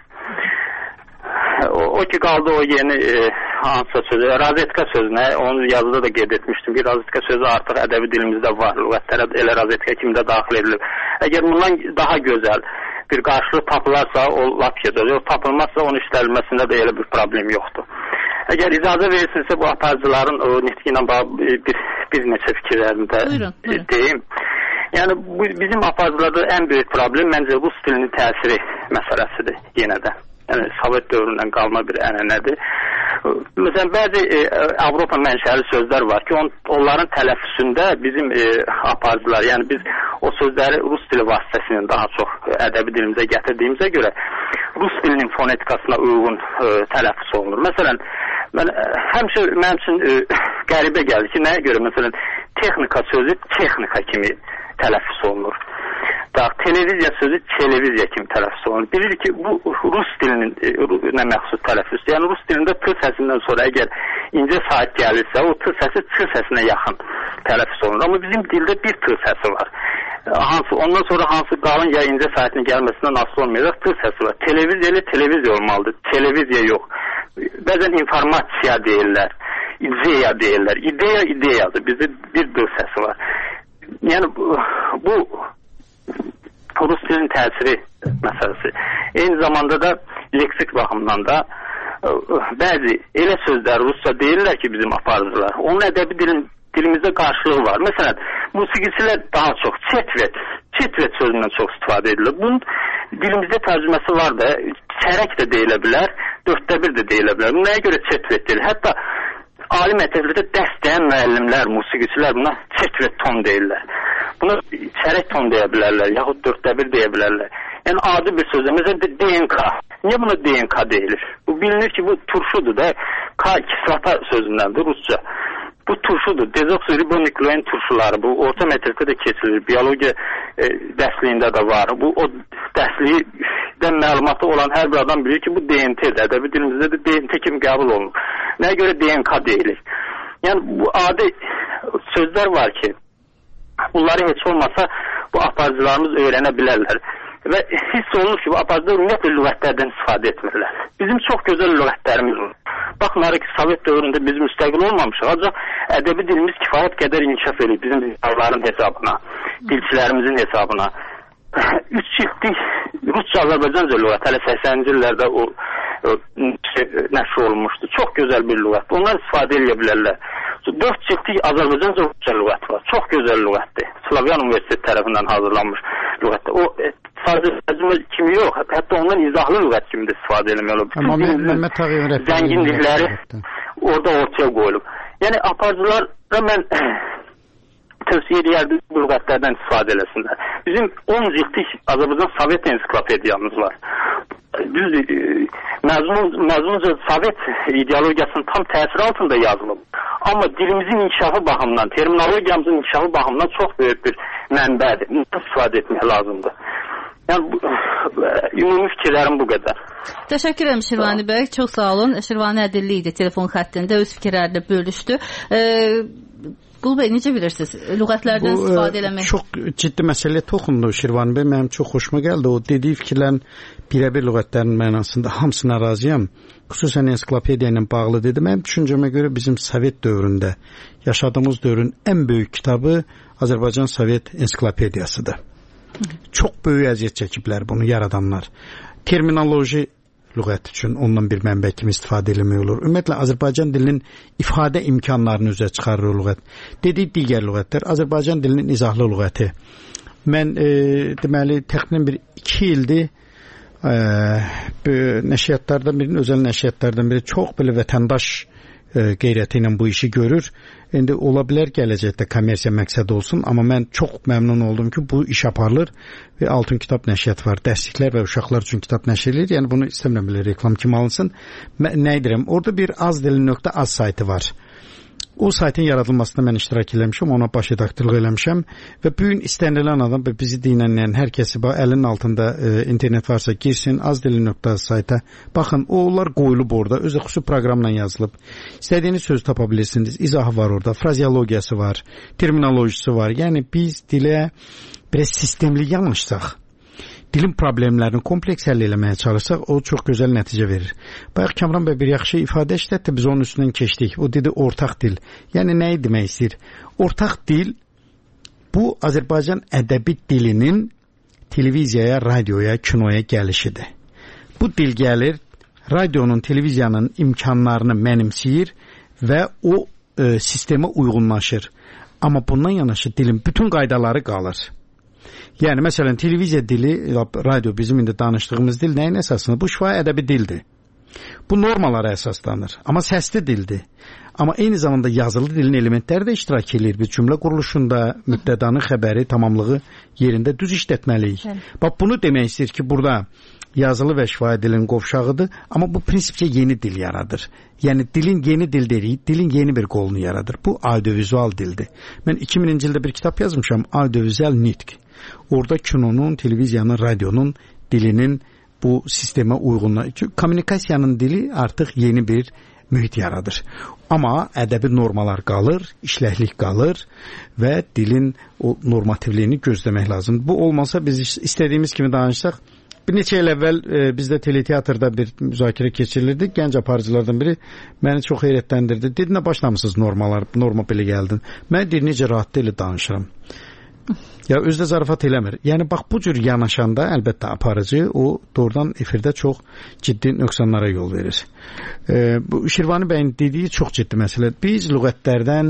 O ki qaldı o yeni hansısa sözü, razetka sözünə, onu yazıda da qeyd etmişdim ki, razetka sözü artıq ədəbi dilimizdə var, lüğətlərə elə razetka kimi də daxil edilir. Əgər bundan daha gözəl bir qarşılıq tapılarsa, o lap gözəl, tapılmazsa onun işlənməsində də elə bir problem yoxdur. Əgər icazə verirsinizsə bu aparıcıların o nitqi ilə bir neçə fikirlərində deyim. Yəni bizim aparıcılarda ən böyük problem məncə rus dilinin təsiri məsələsidir yenə də. Yəni Sovet dövründən qalma bir ənənədir. Məsələn, bəzi Avropa mənşəli sözlər var ki, onların tələffüzündə bizim aparıcılar, yəni biz o sözləri rus dili vasitəsilə daha çox ədəbi dilimizə gətirdiyimizə görə rus dilinin fonetikasına uyğun tələffüz olunur. Məsələn, həmişə mənim üçün qəribə gəldi ki, nəyə görə məsələn texnika sözü texnika kimi tələffüz olunur. Televiziya sözü televiziya kimi tələffüz olunur. Bilirik ki, bu rus dilinin nə məxsus tələffüzdür. Yəni rus dilində t səsindən sonra əgər incə saat gəlirsə, o t səsi ç səsinə yaxın tələffüz olunur. Amma bizim dildə bir t səsi var. Ondan sonra hansı qalın ya incə saatinin gəlməsindən asılı olmayacaq t səsi var. Televiziya ilə televiziya olmalıdır. Televiziya yox. Bəzən informasiya deyirlər, ideya deyirlər. İdeyadır. Bizdə bir d səsi var. Yəni bu rus dilinin təsiri məsələsi. Eyni zamanda da leksik baxımdan da bəzi elə sözlər rusca deyirlər ki, bizim aparıcılar. Onun ədəbi dilimizdə qarşılığı var. Məsələn, musiqiçilər daha çox çetvet sözündən çox istifadə edilir. Bunun dilimizdə tərcüməsi var da, çərək də deyilə bilər, 1/4 də deyilə bilər. Bu nəyə görə çetvet deyilir? Hətta ali məktəblərdə dərs deyən müəllimlər, musiqiçilər buna çetvet ton deyirlər. Buna çərək ton deyə bilərlər, yaxud 1/4 deyə bilərlər. Yəni adi bir sözdə, məsələn DNK. Niyə buna DNK deyilir? Bu bilinir ki, bu turşudur da, kislata sözündəndir rusca. Bu turşudur. Dezoksiribonuklein turşuları. Bu orta məktəbdə də keçilir. Biyologiya dərsliyində də var. Bu o dərslikdən məlumatı olan hər bir adam bilir ki, bu DNT-dir. Ədəbi dilimizdə də DNT kimi qəbul olunur. Nəyə görə DNK deyilir? Yəni bu adi sözlər var ki, bunları heç olmasa bu aparıcılarımız öyrənə bilərlər. Və hiss olunur ki, bu aparıcılar ümumiyyətlə lüğətlərdən istifadə etmirlər. Bizim çox gözəl lüğətlərimiz var. Baxmayaraq ki, Sovet dövründə biz müstəqil olmamışıq, ancaq ədəbi dilimiz kifayət qədər inkişaf edir bizim dillərin hesabına, dilçilərimizin hesabına. 3 ciltlik Rusca-Azərbaycanca lüğət hələ 80-ci illərdə o nəşr olunmuşdu. Çox gözəl bir lüğət. Onlar istifadə edə bilərlər. 4 ciltlik Azərbaycanca Rusca lüğət var. Çox gözəl lüğətdir. Slavyan Universiteti tərəfindən hazırlanmış lüğətdir. O sadəcə tərcümə kimi yox, hətta ondan izahlı lüğət kimi də istifadə edilmək olur. Bütün zəngin dilləri orada ortaya qoyulub. Yəni aparıcılara mən tövsiyə edərdim bu lüğətlərdən istifadə eləsinlər. Bizim 10 ciltlik Azərbaycan Sovet ensiklopediyamız var. Düzdür, məzmunca Sovet ideologiyasının tam təsiri altında yazılıb. Amma dilimizin inkişafı baxımından, terminologiyamızın inkişafı baxımından çox böyük bir mənbədir. İstifadə etmək lazımdır. Yəni, ümumi fikirlərim bu qədər. Təşəkkür edirəm Şirvani bəy, çox sağ olun. Şirvani Ədilli idi telefon xəttində, öz fikirlərini bölüşdü. Qul bəy, necə bilirsiniz? Lüğətlərdən istifadə eləmək? Çox ciddi məsələyə toxundu Şirvani bəy. Mənim çox xoşuma gəldi. O dediyi fikirlərin birəbir lüğətlərin mənasında hamısına razıyam. Xüsusən ensiklopediya ilə bağlı dedi. Mənim düşüncəmə görə bizim Sovet dövründə yaşadığımız dövrün ən böyük kitabı Azərbaycan Sovet ensiklopediyasıdır. Çox böyük əziyyət çəkiblər bunu yaradanlar. Terminoloji lüğət üçün ondan bir mənbə kimi istifadə eləmək olur. Ümumiyyətlə Azərbaycan dilinin ifadə imkanlarını üzə çıxarır o lüğət. Dediyi digər lüğətlər Azərbaycan dilinin izahlı lüğəti. Mən deməli təxminən bir 2 ildir nəşriyyatlardan birinin, özəl nəşriyyatlardan biri çox belə vətəndaş qeyrəti ilə bu işi görür. İndi ola bilər gələcəkdə kommersiya məqsədi olsun, amma mən çox məmnun oldum ki, bu iş aparılır və Altın Kitab nəşriyyatı var. Dərsliklər və uşaqlar üçün kitab nəşr edilir. Yəni bunu istəmirəm belə reklam kimi alınsın. Nə edirəm? Orada bir azdili.az saytı var. O saytın yaradılmasında mən iştirak eləmişəm, ona baş redaktorluq eləmişəm və bu gün istənilən adam və bizi dinləyən hər kəsi əlinin altında internet varsa girsin, azdili.az sayta. Baxın, onlar qoyulub orada, özü xüsusi proqramla yazılıb. İstədiyiniz sözü tapa bilirsiniz, izahı var orada, frazeologiyası var, terminolojisi var. Yəni biz dilə biraz sistemli yanaşsaq, dilin problemlərini kompleks həll eləməyə çalışsaq, o çox gözəl nəticə verir. Bayaq Kamran bəy bir yaxşı ifadə işlətdi, biz onun üstündən keçdik. O dedi ortaq dil. Yəni nəyi demək istəyir? Ortaq dil bu Azərbaycan ədəbi dilinin televiziyaya, radioya, kinoya gəlişidir. Bu dil gəlir, radionun, televiziyanın imkanlarını mənimsəyir və o sistemə uyğunlaşır. Amma bundan yanaşı dilin bütün qaydaları qalır. Yəni, məsələn, televiziya dili, radio bizim indi danışdığımız dil nəyin əsasında? Bu şifahi ədəbi dildir. Bu normalara əsaslanır. Amma səsli dildir. Amma eyni zamanda yazılı dilin elementləri də iştirak edir. Bir cümlə quruluşunda mübtədanın xəbəri, tamamlığı yerində düz işlətməliyik. Bax, bunu demək istəyir ki, burada yazılı və şifahi dilin qovşağıdır, amma bu prinsipcə yeni dil yaradır. Yəni, dilin yeni dil deyirik, dilin yeni bir qolunu yaradır. Bu audiovizual dildir. Mən 2000-ci ildə bir kitab yazmışam, audiovizual nitq. Orada kinonun, televiziyanın, radionun dilinin bu sistemə uyğunluğu. Kommunikasiyanın dili artıq yeni bir mühit yaradır. Amma ədəbi normalar qalır, işləklik qalır və dilin o normativliyini gözləmək lazımdır. Bu olmasa biz istədiyimiz kimi danışsaq, bir neçə il əvvəl bizdə teleteatrda bir müzakirə keçirilirdi. Gənc aparıcılardan biri məni çox heyrətləndirdi. Dedi, nə başlamışsınız norma belə gəldin. Mən deyir, necə rahat deyil danışıram. Ya özdə zarafat eləmir. Yəni bax bu cür yanaşanda əlbəttə aparıcı o doğrudan efirdə çox ciddi nöqsanlara yol verir. Bu Şirvani bəyin dediyi çox ciddi məsələ. Biz lüğətlərdən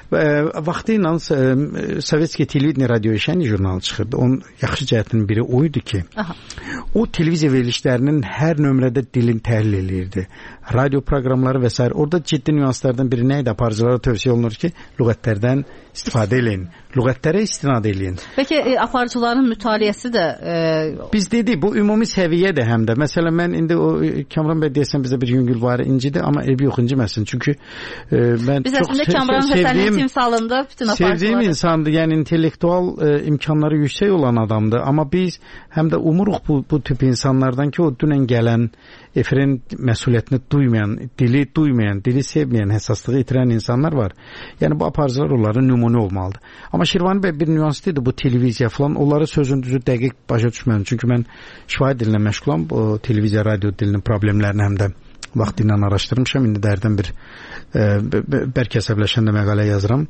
vaxtı ilə Sovetskiy Televideniya radioveşəni jurnalı çıxırdı. Onun yaxşı cəhətinin biri o idi ki, o televiziya verilişlərinin hər nömrədə dilin təhlil eləyirdi. Radio proqramları və s. Orada ciddi nüanslardan biri nə idi? Aparıcılara tövsiyə olunur ki, lüğətlərdən istifadə eləyin. Lüğətlərə istinad eləyin. Peki aparıcıların mütaliəsi də biz dedik, bu ümumi səviyyədir həm də. Məsələn, mən indi o Kamran bəy deyəsən bizdə bir yüngül var incidir, amma evi yox inciməsin. Çünki mən biz çox əslində Kamran Həsənin timsalında bütün aparıcıları sevdiyim insandır. Yəni intellektual imkanları yüksək olan adamdır. Amma biz həm də umuruq bu tip insanlardan ki, o dünən gələn efirin məsuliyyətini duymayan, dili sevməyən, həssaslığı itirən insanlar var. Yəni bu aparıcılar onların nümunəsi ümumi olmalıdır. Amma Şirvani bəy bir nüans idi bu televiziya falan, onları sözün düzü dəqiq başa düşmədim. Çünki mən şifahi dilinə məşğulam, bu televiziya, radio dilinin problemlərini həm də vaxt ilə araşdırmışam. İndi dərdən bir bərk əsəbləşəndə məqalə yazıram.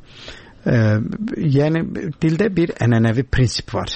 Yəni dildə bir ənənəvi prinsip var.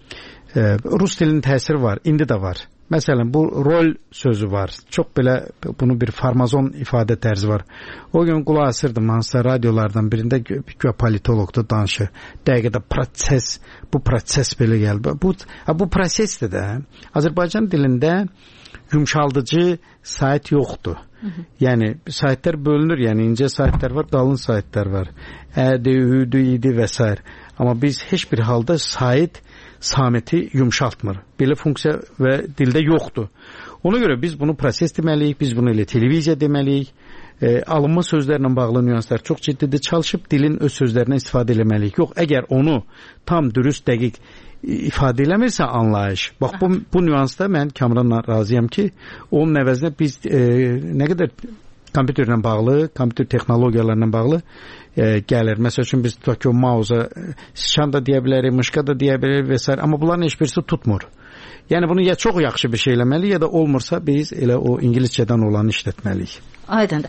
Rus dilinin təsiri var, indi də var. Məsələn, bu rol sözü var. Çox belə bunu bir farmazon ifadə tərzi var. O gün qulaq asırdım hansısa radiolardan birində güya politolog da danışır. Dəqiqədə proses, bu proses belə gəldi. Bu prosesdir də. Azərbaycan dilində yumşaldıcı sait yoxdur. Yəni saitlər bölünür, yəni incə saitlər var, qalın saitlər var. Ədi, üdü, idi və s. Amma biz heç bir halda sait samiti yumşaltmır. Belə funksiya və dildə yoxdur. Ona görə biz bunu proses deməliyik, biz bunu elə televiziya deməliyik. Alınma sözlərlə bağlı nüanslar çox ciddidir. Çalışıb dilin öz sözlərindən istifadə eləməliyik. Yox, əgər onu tam dürüst, dəqiq ifadə eləmirsə anlayış. Bax, bu nüansda mən Kamranla razıyam ki, onun əvəzinə biz nə qədər kompüterlə bağlı, kompüter texnologiyalarla bağlı gəlir. Məsəl üçün biz tutaq ki, o mauza sıçan da deyə bilərik, mışqa da deyə bilərik və s. Amma bunların heç birisi tutmur. Yəni bunu ya çox yaxşı bir şey eləməliyik, ya da olmursa biz elə o ingiliscədən olanı işlətməliyik. Aydındır.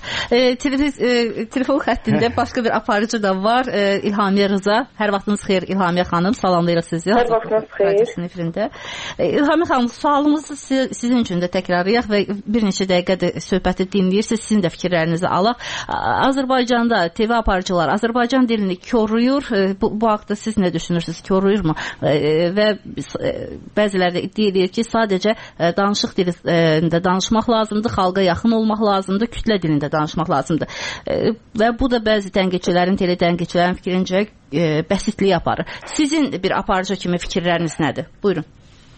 Telefon xəttində başqa bir aparıcı da var. İlhamiyə Rıza. Hər vaxtınız xeyir İlhamiyə xanım. Salamlayırıq sizi. Hər vaxtınız xeyir. İlhamiyə xanım, sualımızı sizin üçün də təkrarlayaq və bir neçə dəqiqədir söhbəti dinləyirsiniz. Sizin də fikirlərinizi alaq. Azərbaycanda TV aparıcılar Azərbaycan dilini koruyur. Bu haqda siz nə düşünürsünüz? Koruyurmu? Və bəziləri də iddia edir ki, sadəcə danışıq dilində danışmaq lazımdır, xalqa yaxın olmaq lazımdır, kütlə dilində danışmaq lazımdır. Və bu da bəzi tənqidçilərin, tənqidçilərin fikrincə bəsitliyi aparır. Sizin bir aparıcı kimi fikirləriniz nədir? Buyurun.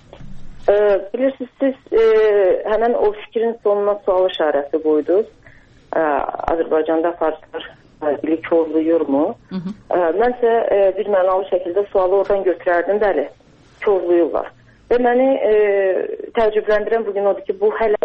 Bilirsiniz, siz həmən o fikrin sonuna sual işarəsi qoydunuz. Azərbaycanda aparıcılar dili korluyurmu? Mənsə bir mənalı şəkildə sualı oradan götürərdim. Bəli, korluyurlar. Və məni təəccübləndirən bugün odur ki, bu hələ...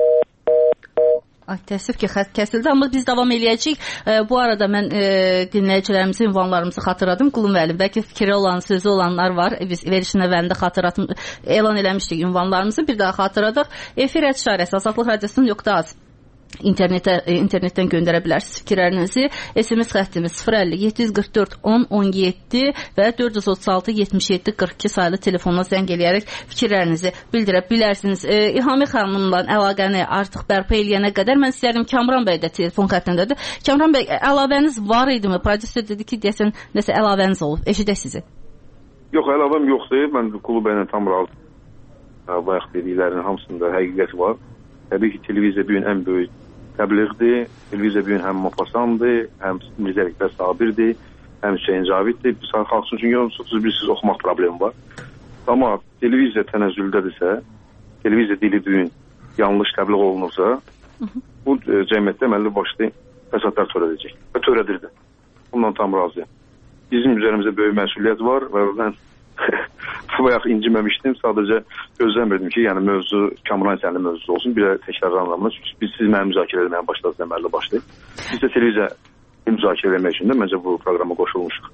Təəssüf ki, xətt kəsildi, amma biz davam eləyəcəyik. Bu arada mən dinləyicilərimizin ünvanlarımızı xatırladım. Qulum Vəlim, bəlkə fikri olan, sözü olanlar var. Biz verilişin əvvəlində elan eləmişdik ünvanlarımızı. Bir daha xatırladıq. Efir @işarəsi Azadlıq Radiosunun.az internetdən göndərə bilərsiniz fikirlərinizi. SMS xəttimiz 050 744 10 17 və 436 77 42 sayılı telefonuna zəng eləyərək fikirlərinizi bildirə bilərsiniz. İlhamiyə xanımla əlaqəni artıq bərpa eləyənə qədər mən istəyirəm, Kamran bəy də telefon xəttindədir. Kamran bəy, əlavəniz var idimi? Prodüser dedi ki, deyəsən nəsə əlavəniz olub. Eşidək sizi. Yox, əlavəm yoxdur. Mən Qulu bəylə tam razı. Bayaq dediklərinin hamısında həqiqət var. Təbii ki, televiziya bu gün ən böyük təbliğdir. Televiziya bu gün həm Mopasandır, həm Mirzəliklər Sabirdir, həm Hüseyin Caviddir. Bir saat xalq üçün yonsuz bilirsiniz, oxumaq problemi var. Amma televiziya tənəzzüldədirsə, televiziya dili bu gün yanlış təbliğ olunursa, bu cəmiyyətdə əməlli başlı fəsadlar törədəcək. Və törədirdi. Bundan tam razıyam. Bizim üzərimizdə böyük məsuliyyət var və mən bayaq inciməmişdim. Sadəcə gözləmirdim ki, yəni mövzu Kamran sənli mövzusu olsun. Bir də təkrarlanmaz. Biz siz mənim müzakirə etməyə başladınız əməlli başlı. Biz də televiziya müzakirə etmək üçün də məncə bu proqrama qoşulmuşuq.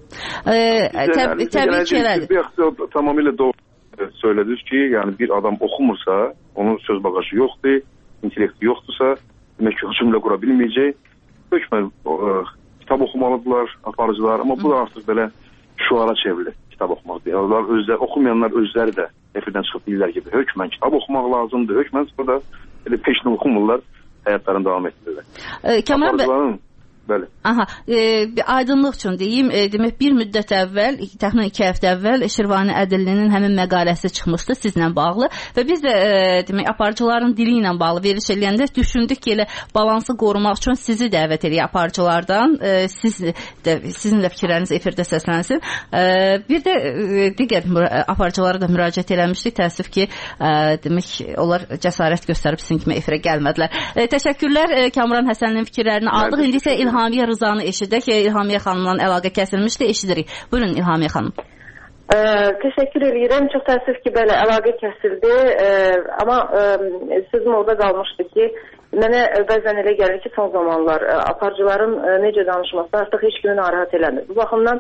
Təbii ki, elədir. Tamamilə doğru söylədiniz ki, yəni bir adam oxumursa, onun söz bagajı yoxdur, intellekti yoxdursa, demək ki, cümlə qura bilməyəcək. Hökmən kitab oxumalıdırlar, aparıcılar, amma bu da artıq belə şuara çevrilir. Kitab oxumaq deyil. Oxumayanlar özləri də efirdən çıxıb deyirlər ki, hökmən kitab oxumaq lazımdır. Hökmən sonra elə peşinə oxumurlar, həyatlarını davam etdirirlər. Kamran bəy, bəli. Aha, bir aydınlıq üçün deyim, demək bir müddət əvvəl, təxminən 2 həftə əvvəl Şirvani Ədillinin həmin məqaləsi çıxmışdı sizlə bağlı və biz də demək aparıcıların dili ilə bağlı veriş eləyəndə düşündük ki, elə balansı qorumaq üçün sizi dəvət eləyək aparıcılardan, sizin də fikirləriniz efirdə səslənsin. Bir də digər aparıcılara da müraciət eləmişdik. Təəssüf ki, demək onlar cəsarət göstərib sizin kimi efirə gəlmədilər. Təşəkkürlər, Kamran Həsəninin fikirlərini aldıq. İndi isə İlhamiyə Rızanı eşidək. İlhamiyə xanımla əlaqə kəsilmişdi, eşidirik. Buyurun İlhamiyə xanım. Təşəkkür edirəm. Çox təəssüf ki, belə əlaqə kəsildi. Amma sözüm orada qalmışdı ki, mənə bəzən elə gəlir ki, son zamanlar aparıcıların necə danışması artıq heç kimi narahat eləmir. Bu baxımdan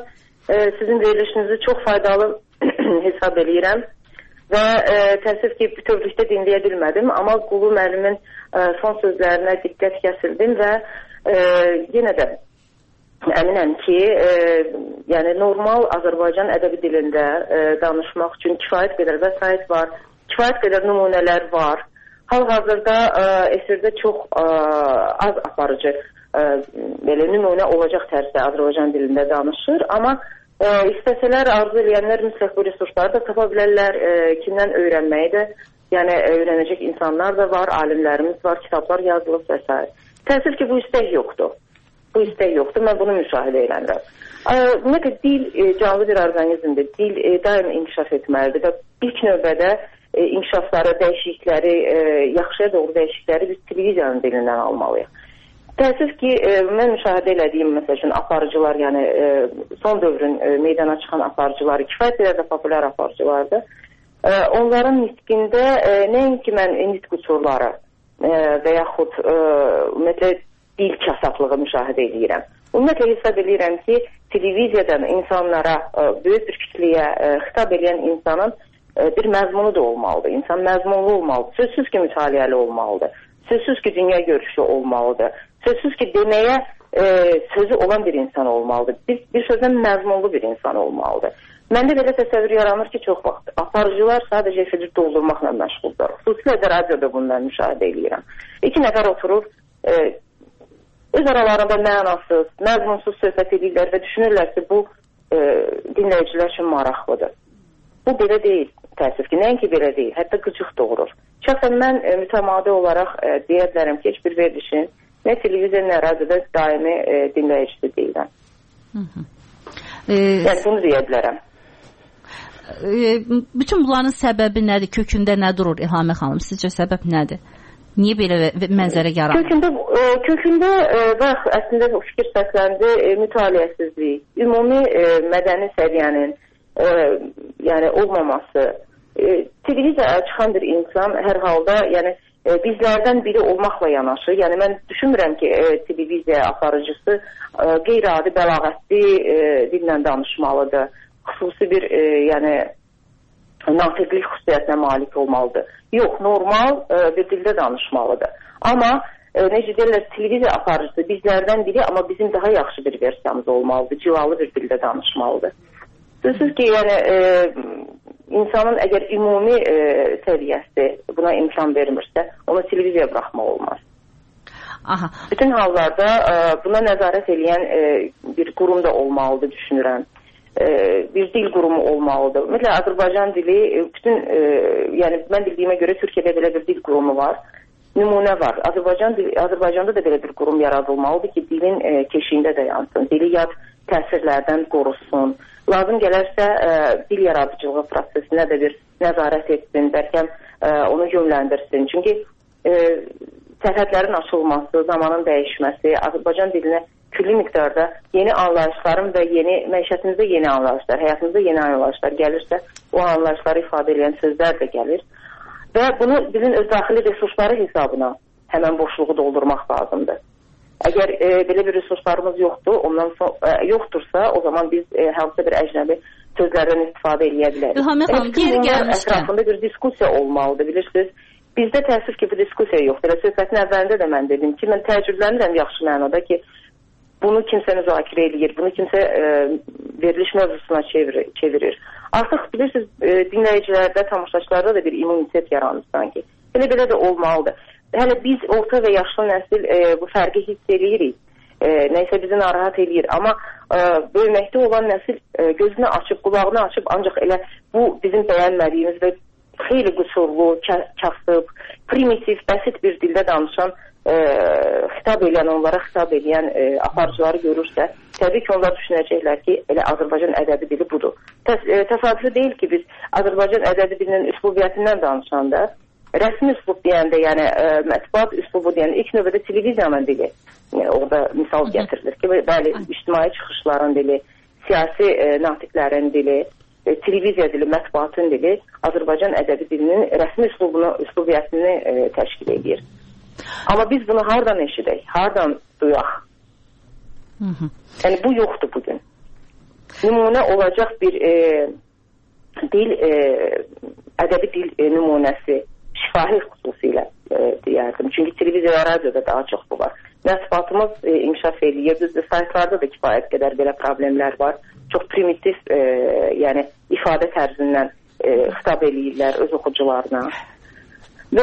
sizin verilişinizi çox faydalı hesab edirəm və təəssüf ki, bütövlükdə dinləyə bilmədim, amma Qulu müəllimin son sözlərinə diqqət kəsildim və yenə də əminəm ki, yəni normal Azərbaycan ədəbi dilində danışmaq üçün kifayət qədər vəsait var, kifayət qədər nümunələr var. Hal-hazırda efirdə çox az aparıcı belə nümunə olacaq tərzdə Azərbaycan dilində danışır, amma istəsələr, arzu eləyənlər mütləq bu resursları da tapa bilərlər, kimdən öyrənməyi də, yəni öyrənəcək insanlar da var, alimlərimiz var, kitablar yazılıb və s. Təəssüf ki, bu istək yoxdur. Bu istək yoxdur, mən bunu müşahidə edirəm. Ümumiyyətlə, dil canlı bir orqanizmdir, dil daim inkişaf etməlidir və ilk növbədə inkişafları, dəyişiklikləri, yaxşıya doğru dəyişiklikləri biz televiziyanın dilindən almalıyıq. Təəssüf ki, mən müşahidə elədiyim, məsəl üçün, aparıcılar, yəni son dövrün meydana çıxan aparıcıları, kifayət qədər də populyar aparıcılardır. Onların nitqində nəinki mən nitq qüsurları və yaxud ümumiyyətlə dil kasatlığı müşahidə edirəm. Ümumiyyətlə hesab edirəm ki, televiziyadan insanlara, böyük bir kütləyə xitab edən insanın bir məzmunu da olmalıdır. İnsan məzmunlu olmalıdır. Sözsüz ki, mütaliəli olmalıdır. Sözsüz ki, dünya görüşü olmalıdır. Sözsüz ki, deməyə sözü olan bir insan olmalıdır. Bir sözdən məzmunlu bir insan olmalıdır. Məndə belə təsəvvür yaranır ki, çox vaxt aparıcılar sadəcə efiri doldurmaqla məşğuldur. Xüsusilə də radioda bundan müşahidə edirəm. İki nəfər oturur, öz aralarında mənasız, məzmunsuz söhbət edirlər və düşünürlər ki, bu dinləyicilər üçün maraqlıdır. Bu belə deyil, təəssüf ki, nəinki belə deyil, hətta qıcıq doğurur. Şəxsən mən mütəmadi olaraq deyə bilərəm ki, heç bir verilişin nə televiziya, nə radioda daimi dinləyicisi deyiləm. Yəni bunu deyə bilərəm. Bütün bunların səbəbi nədir? Kökündə nə durur İlhamə xanım? Sizcə səbəb nədir? Niyə belə mənzərə yaranır? Kökündə bax, əslində o fikir səsləndi, mütaliəsizlik, ümumi mədəni səviyyənin yəni olmaması. Televiziyaya çıxan bir insan hər halda yəni bizlərdən biri olmaqla yanaşı, yəni mən düşünmürəm ki, televiziya aparıcısı qeyri-adi bəlağətli dillə danışmalıdır. Xüsusi bir yəni natiqlik xüsusiyyətinə malik olmalıdır. Yox, normal bir dildə danışmalıdır. Amma necə deyirlər, televiziya aparıcısı bizlərdən biri, amma bizim daha yaxşı bir versiyamız olmalıdır, cilalı bir dildə danışmalıdır. Sözsüz ki, yəni insanın əgər ümumi səviyyəsi buna imkan vermirsə, onu televiziyaya buraxmaq olmaz. Aha. Bütün hallarda buna nəzarət edən bir qurum da olmalıdır, düşünürəm. Bir dil qurumu olmalıdır. Ümumiyyətlə, Azərbaycan dili, bütün, yəni mən bildiyimə görə Türkiyədə belə bir dil qurumu var. Nümunə var. Azərbaycanda da belə bir qurum yaradılmalıdır ki, dilin keşiyində də yansın. Dili yad təsirlərdən qorusun. Lazım gələrsə dil yaradıcılığı prosesinə də bir nəzarət etsin, bəlkə onu yönləndirsin. Çünki sərhədlərin açılması, zamanın dəyişməsi, Azərbaycan dilinə külli miqdarda yeni anlayışların və məişətimizdə yeni anlayışlar, həyatımızda yeni anlayışlar gəlirsə, o anlayışları ifadə edən sözlər də gəlir. Və bunu dilin öz daxili resursları hesabına həmən boşluğu doldurmaq lazımdır. Əgər belə bir resurslarımız yoxdursa, o zaman biz hansısa bir əcnəbi sözlərdən istifadə edə bilərik. İlhamə xanım, geri gəlmişkən. Ətrafında bir diskusiya olmalıdır, bilirsiniz. Bizdə təəssüf ki, bu diskusiya yoxdur. Söhbətin əvvəlində də mən dedim ki, mən təəccüblənirəm yaxşı mənada ki, bunu kimsə müzakirə edir, bunu kimsə veriliş mövzusuna çevirir. Artıq bilirsiniz, dinləyicilərdə, tamaşaçılarda da bir immunitet yaranır sanki. Belə də olmalıdır. Hələ biz orta və yaşlı nəsil bu fərqi hiss edirik. Nəysə bizi narahat edir. Amma böyüməkdə olan nəsil gözünü açıb, qulağını açıb, ancaq elə bu bizim bəyənmədiyimiz və xeyli qüsurlu, kasıb, primitiv, bəsit bir dildə danışan, xitab edən, onlara xitab edən aparıcıları görürsə, təbii ki, onlar düşünəcəklər ki, elə Azərbaycan ədəbi dili budur. Təsadüfi deyil ki, biz Azərbaycan ədəbi dilinin üslubiyyətindən danışanda, rəsmi üslub deyəndə, yəni mətbuat üslubu deyəndə, ilk növbədə televiziyanın dili, orada misal gətirilir ki, bəli, ictimai çıxışların dili, siyasi natiqlərin dili, televiziya dili, mətbuatın dili Azərbaycan ədəbi dilinin rəsmi üslubiyyətini təşkil edir. Amma biz bunu hardan eşidək, hardan duyaq? Yəni bu yoxdur bugün. nümunə olacaq bir dil, ədəbi dil nümunəsi şifahi xüsusilə deyərdim. Çünki televiziya və radioda daha çox bu var. Mətbuatımız inkişaf edir. Düzdür, saytlarda da kifayət qədər belə problemlər var. Çox primitiv, yəni ifadə tərzindən xitab eləyirlər öz oxucularına. Və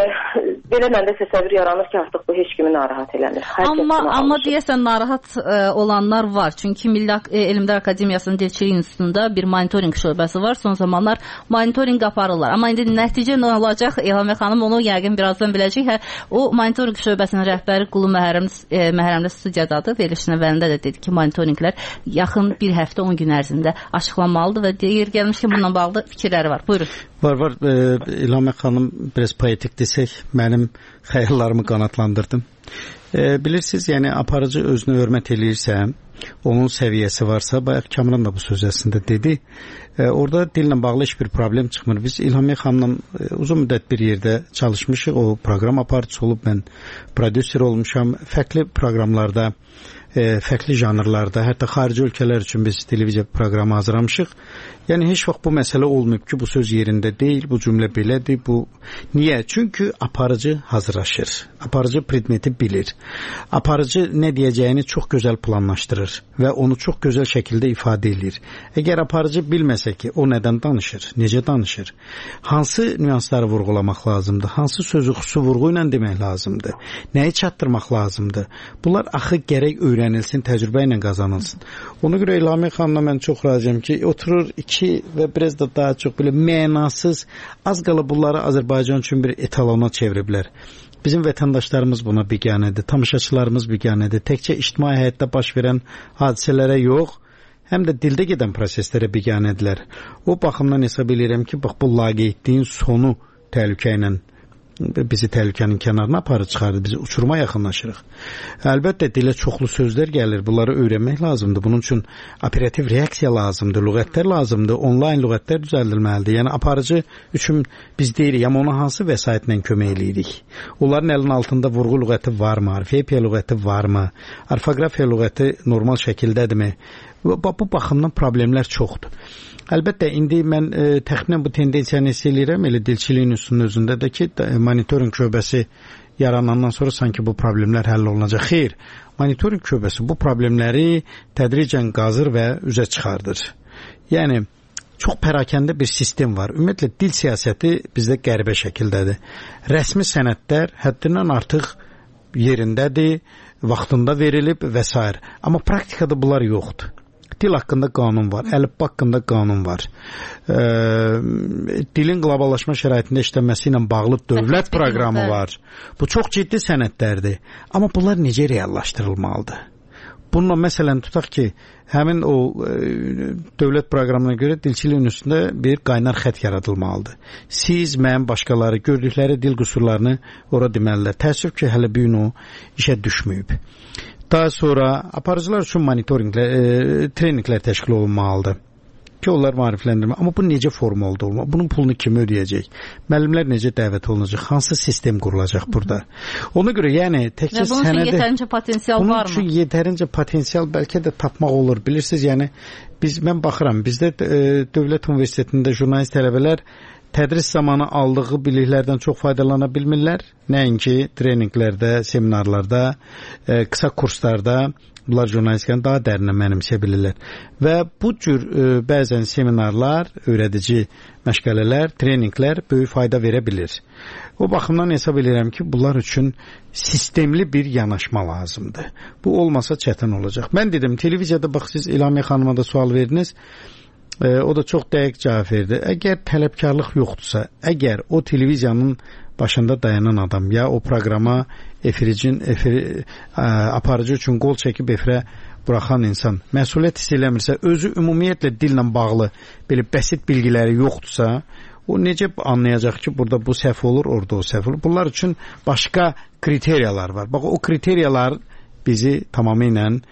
belə məndə təsəvvür yaranır ki, artıq bu heç kimi narahat eləmir. Amma deyəsən narahat olanlar var. Çünki Milli Elmlər Akademiyasının Dilçilik İnstitutunda bir monitoring şöbəsi var. Son zamanlar monitoring aparırlar. Amma indi nəticə nə olacaq? İlhamiyə xanım onu yəqin birazdan biləcək. O monitoring şöbəsinin rəhbəri Qulu Məhrəmli studiyadadır. Verilişin əvvəlində də dedi ki, monitoringlər yaxın bir həftə 10 gün ərzində açıqlanmalıdır və deyir gəlmiş ki, bununla bağlı fikirləri var. Buyurun. Var. İlhamiyə xanım biraz poetik desək, mənim xəyallarımı qanatlandırdım. Bilirsiniz, yəni aparıcı özünü hörmət eləyirsə, onun səviyyəsi varsa, bayaq Kamran da bu söz əslində dedi, orada dillə bağlı heç bir problem çıxmır. Biz İlhamiyə xanımla uzun müddət bir yerdə çalışmışıq, o proqram aparıcısı olub, mən prodüser olmuşam, fərqli proqramlarda, fərqli janrlarda, hətta xarici ölkələr üçün biz televiziya proqramı hazırlamışıq. Yəni heç vaxt bu məsələ olmayıb ki, bu söz yerində deyil, bu cümlə belədir, bu niyə? Çünki aparıcı hazırlaşır. Aparıcı predmeti bilir. Aparıcı nə deyəcəyini çox gözəl planlaşdırır və onu çox gözəl şəkildə ifadə edir. Əgər aparıcı bilməsə ki, o nədən danışır, necə danışır, hansı nüansları vurğulamaq lazımdır, hansı sözü xüsusi vurğu ilə demək lazımdır, nəyi çatdırmaq lazımdır. Bunlar axı gərək öyrənilsin, təcrübə ilə qazanılsın. Ona görə İlhamiyə xanımla mən çox razıyam ki, oturur iki və biraz da daha çox belə mənasız, az qala bunları Azərbaycan üçün bir etalona çeviriblər. Bizim vətəndaşlarımız buna biganədir, tamaşaçılarımız biganədir. Təkcə ictimai həyatda baş verən hadisələrə yox, həm də dildə gedən proseslərə biganədirlər. O baxımdan hesab edirəm ki, bax bu laqeydliyin sonu təhlükə ilə bizi təhlükənin kənarına aparır çıxardı, bizi uçuruma yaxınlaşırıq. Əlbəttə dilə çoxlu sözlər gəlir, bunları öyrənmək lazımdır. Bunun üçün operativ reaksiya lazımdır, lüğətlər lazımdır, onlayn lüğətlər düzəldilməlidir. Yəni aparıcı üçün biz deyirik, amma ona hansı vəsaitlə kömək eləyirik? Onların əlinin altında vurğu lüğəti varmı, orfoepiya lüğəti varmı, orfoqrafiya lüğəti normal şəkildədirmi? Bu baxımdan problemlər çoxdur. Əlbəttə, indi mən təxminən bu tendensiyanı hiss edirəm, elə dilçiliyin üstünün özündə də ki, monitoring şöbəsi yaranandan sonra sanki bu problemlər həll olunacaq. Xeyr, monitoring şöbəsi bu problemləri tədricən qazır və üzə çıxardır. Yəni, çox pərakəndə bir sistem var. Ümumiyyətlə, dil siyasəti bizdə qəribə şəkildədir. Rəsmi sənədlər həddindən artıq yerindədir, vaxtında verilib və s. Amma praktikada bunlar yoxdur. Dil haqqında qanun var, əlifba haqqında qanun var. Dilin qloballaşma şəraitində işlənməsi ilə bağlı dövlət proqramı var. Bu çox ciddi sənədlərdir. Amma bunlar necə reallaşdırılmalıdır? Bununla məsələn tutaq ki, həmin o dövlət proqramına görə dilçiliyin üstündə bir qaynar xət yaradılmalıdır. Siz, mən, başqaları gördükləri dil qüsurlarını ora deməlilər. Təəssüf ki, hələ bu gün o işə düşməyib. Daha sonra aparıcılar üçün treninqlər təşkil olunmalıdır ki, onlar maarifləndirmə. Amma bu necə forma oldu? Bunun pulunu kim ödəyəcək? Müəllimlər necə dəvət olunacaq? Hansı sistem qurulacaq burada? Ona görə yəni təkcə sənədə... Bunun üçün yetərincə potensial varmı? Bunun üçün yetərincə potensial bəlkə də tapmaq olur. Bilirsiniz, yəni mən baxıram, bizdə Dövlət Universitetində jurnalist tələbələr tədris zamanı aldığı biliklərdən çox faydalana bilmirlər. Nəinki treninqlərdə, seminarlarda, qısa kurslarda bunlar jurnalistikanı daha dərinə mənimsə bilirlər. Və bu cür bəzən seminarlar, öyrədici məşğələlər, treninqlər böyük fayda verə bilir. O baxımdan hesab edirəm ki, bunlar üçün sistemli bir yanaşma lazımdır. Bu olmasa çətin olacaq. Mən dedim, televiziyada bax, siz İlhamiyə xanıma da sual verdiniz. O da çox dəqiq cavab verdi. Əgər tələbkarlıq yoxdursa, əgər o televiziyanın başında dayanan adam ya o proqrama aparıcı üçün qol çəkib efirə buraxan insan məsuliyyət hiss eləmirsə, özü ümumiyyətlə dillə bağlı belə bəsit bilgiləri yoxdursa, o necə anlayacaq ki, burada bu səhv olur, orada o səhv olur. Bunlar üçün başqa kriteriyalar var. Bax, o kriteriyalar bizi tamamilə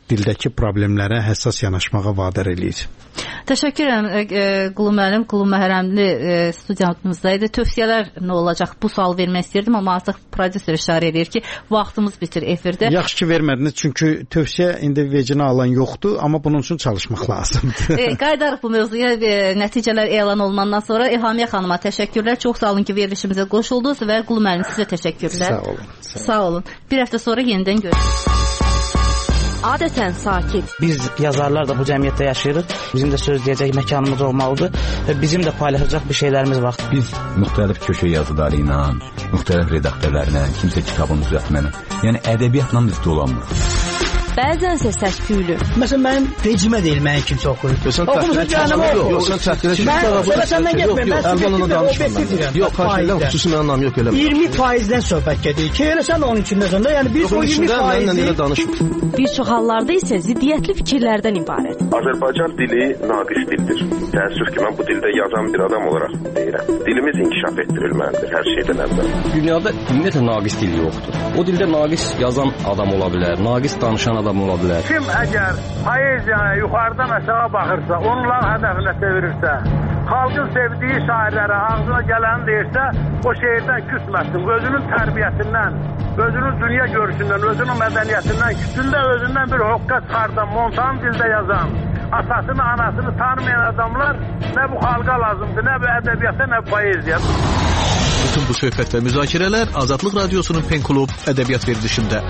dildəki problemlərə həssas yanaşmağa vadar eləyir. Təşəkkür edirəm Qulu müəllim, Qulu Məhrəmli studiyamızdaydı. Tövsiyələr nə olacaq? Bu sual vermək istəyirdim, amma artıq prodüser işarə edir ki, vaxtımız bitir efirdə. Yaxşı ki vermədiniz, çünki tövsiyə indi vecinə alan yoxdur, amma bunun üçün çalışmaq lazımdır. Qayıdarıq bu mövzuya nəticələr elan olmandan sonra. İlhamiyə xanıma təşəkkürlər. Çox sağ olun ki, verilişimizə qoşuldunuz və Qulu müəllim sizə təşəkkürlər. Sağ olun. Sağ olun. Bir həftə sonra yenidən görüşürük. Adətən sakit. Biz yazarlar da bu cəmiyyətdə yaşayırıq. Bizim də söz deyəcək məkanımız olmalıdır və bizim də paylaşacaq bir şeylərimiz var. Biz müxtəlif köşə yazıları ilə, müxtəlif redaktörlərlə, kimsə kitabın düzəltməni, yəni ədəbiyyatla biz dolanmırıq. Bəzənsə səs-küylü. Məsələn, mənim vecimə deyil, mənim kimsə oxuyur. Oxumuşun canımı yox. Sən çəkdirə mən səndən getməyim. Mən əlvanına danışmıram. Yox, xahiş xüsusi mənim anlam yox elə. 20%-dən söhbət gedir ki, elə sən də onun içindəsən də. Yəni biz o 20%-i bir çox hallarda isə ziddiyyətli fikirlərdən ibarət. Azərbaycan dili naqis dildir. Təəssüf ki, mən bu dildə yazan bir adam olaraq deyirəm. Dilimiz inkişaf etdirilməlidir hər şeydən əvvəl. Dünyada ümumiyyətlə naqis dil yoxdur. O dildə naqis yazan adam ola bilər, naqis danışan adam ola bilər. Kim əgər poeziyaya yuxarıdan aşağı baxırsa, onların hədəfinə çevirirsə, xalqın sevdiyi şairlərə ağzına gələni deyirsə, o şeirdən küsməsin. Özünün tərbiyəsindən, özünün dünya görüşündən, özünün mədəniyyətindən, kütündə özündən bir hoqqa çıxardan, montan dildə yazan, atasını, anasını tanımayan adamlar nə bu xalqa lazımdır, nə bu ədəbiyyata, nə bu poeziya. Bütün bu söhbət və müzakirələr Azadlıq Radiosunun Pen Klub ədəbiyyat verilişində.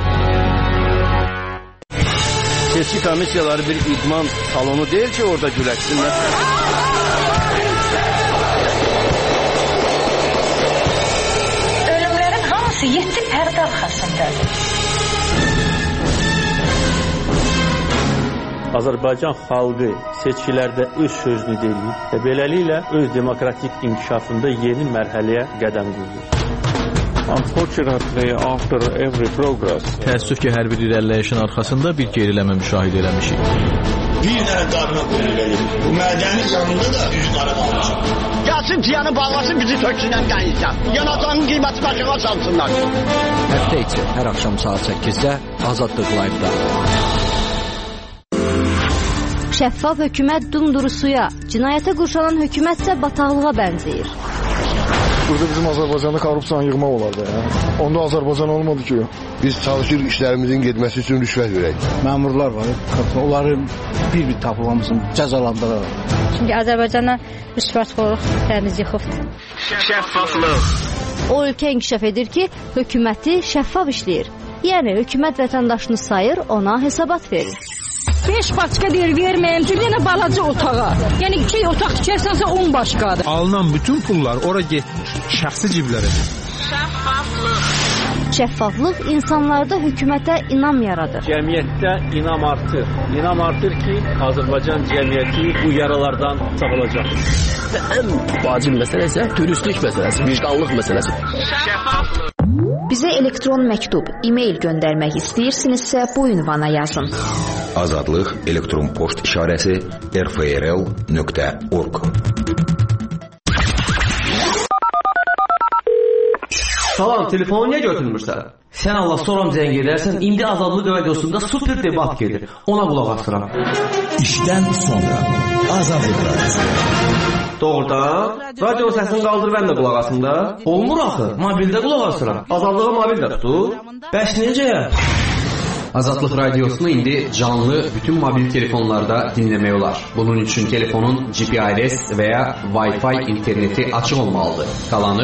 Seçki komissiyaları bir idman salonu deyil ki, orada güləşsinlər. Ölümlərin hamısı 7 pərdə arxasındadır. Azərbaycan xalqı seçkilərdə öz sözünü deyir və beləliklə öz demokratik inkişafında yeni mərhələyə qədəm qoyur. Unfortunately, after every progress, təəssüf ki, hər bir irəliləyişin arxasında bir geriləmə müşahidə eləmişik. Bir dənə qarına qoyulur. Bu mədəni canında da üzü qara qalmışıq. Gəlsin tiyanı bağlasın, bizi töksünən qəyirsən. Yanacağın qiyməti başına salsınlar. Həftə içi hər axşam saat 8-də Azadlıq Live-da. Şəffaf hökumət dumduru suya, cinayətə qurşanan hökumətsə bataqlığa bənzəyir. Burada bizim Azərbaycanda korrupsiyanı yığmaq olardı. Onda Azərbaycan olmadı ki. Biz çalışırıq işlərimizin getməsi üçün rüşvət verək. Məmurlar var, onların bir tapılmasın, cəzalandırırlar. Çünki Azərbaycana rüşvətxorluq təmiz yıxıbdır. Şəffaflıq. O ölkə inkişaf edir ki, hökuməti şəffaf işləyir. Yəni hökumət vətəndaşını sayır, ona hesabat verir. 5 başqa deyir verməyim, bir dənə balaca otağa. Yəni 2 otaq tikərsənsə 10 başqadır. Alınan bütün pullar ora getmir, şəxsi ciblərə. Şəffaflıq. Şəffaflıq insanlarda hökumətə inam yaradır. Cəmiyyətdə inam artır. İnam artır ki, Azərbaycan cəmiyyəti bu yaralardan sağolacaq. Ən vacib məsələ isə dürüstlük məsələsi, vicdanlıq məsələsi. Şəffaflıq. Bizə elektron məktub, e-mail göndərmək istəyirsinizsə bu ünvana yazın. Azadlıq elektron poçt işarəsi rfrl.org. Salam, telefonu niyə götürmürsən? Sən Allah soram zəng edərsən, indi Azadlıq Radiosunda super debat gedir. Ona qulaq asıram. İşdən sonra Azadlıq Radiosu. Doğrudan, radio səsini qaldır, mən də qulaq asım da. Olmur axı, mobildə qulaq asıram. Azadlığa mobil də tutur. Bəs necə? Azadlıq Radiosunu indi canlı bütün mobil telefonlarda dinləmək olar. Bunun üçün telefonun GPRS və ya Wi-Fi interneti açıq olmalıdır. Qalanı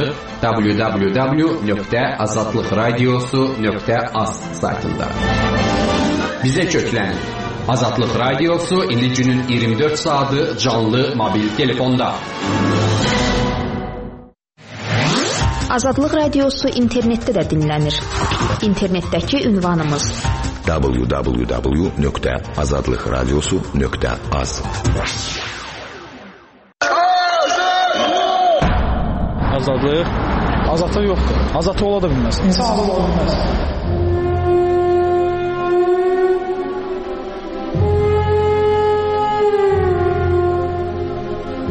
www.azadlıqradiosu.az saytında. Bizə köklənin. Azadlıq Radiosu indi günün 24 saatı canlı mobil telefonda. Azadlıq Radiosu internetdə də dinlənir. İnternetdəki ünvanımız www.azadlıqradiosu.az. Azadlıq? Azadlıq yoxdur. Azadlıq ola da bilməz. İnsanlıq ola bilməz.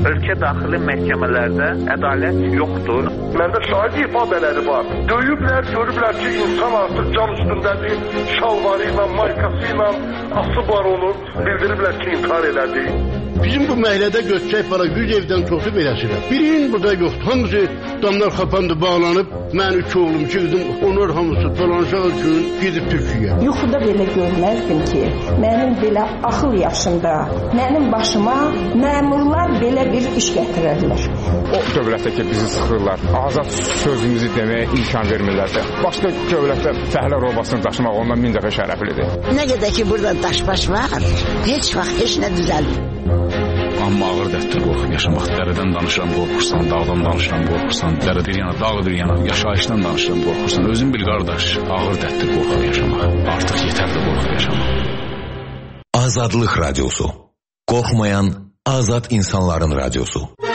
ölkə daxili məhkəmələrdə ədalət yoxdur. Məndə şahid ifadeləri var. Döyüblər, görüblər ki, insan artıq can üstündədir, şalvarı ilə, maykası ilə asıb var onu, bildiriblər ki, intihar elədi. Bizim bu məhəllədə götürək falan 100 evdən çoxu beləsidir. Birinin burada yoxdur. Hamısı damlar kapandı, bağlanıb. Mən 3 oğlum, 2 qızım, onlar hamısı dolanacaq üçün gedib Türkiyəyə. Yuxuda belə görməzdim ki, mənim belə axıl yaşında, mənim başıma məmurlar belə bir iş gətirərlər. O dövlətdə ki, bizi sıxırlar, azad sözümüzü deməyə imkan vermirlər. Başqa dövlətdə fəhlə robasını daşımaq ondan 1000 dəfə şərəflidir. Nə qədər ki, burada daşbaş var, heç vaxt heç nə düzəlmir. Amma ağır dərddir qorxub yaşamaq. Dərədən danışıram, qorxursan, dağdan danışıram, qorxursan, dərədir yana, dağdır yana, yaşayışdan danışıram, qorxursan. Özün bil qardaş, ağır dərddir qorxub yaşamaq. Artıq yetərdir qorxub yaşamaq. Azadlıq Radyosu. Qorxmayan azad insanların radyosu.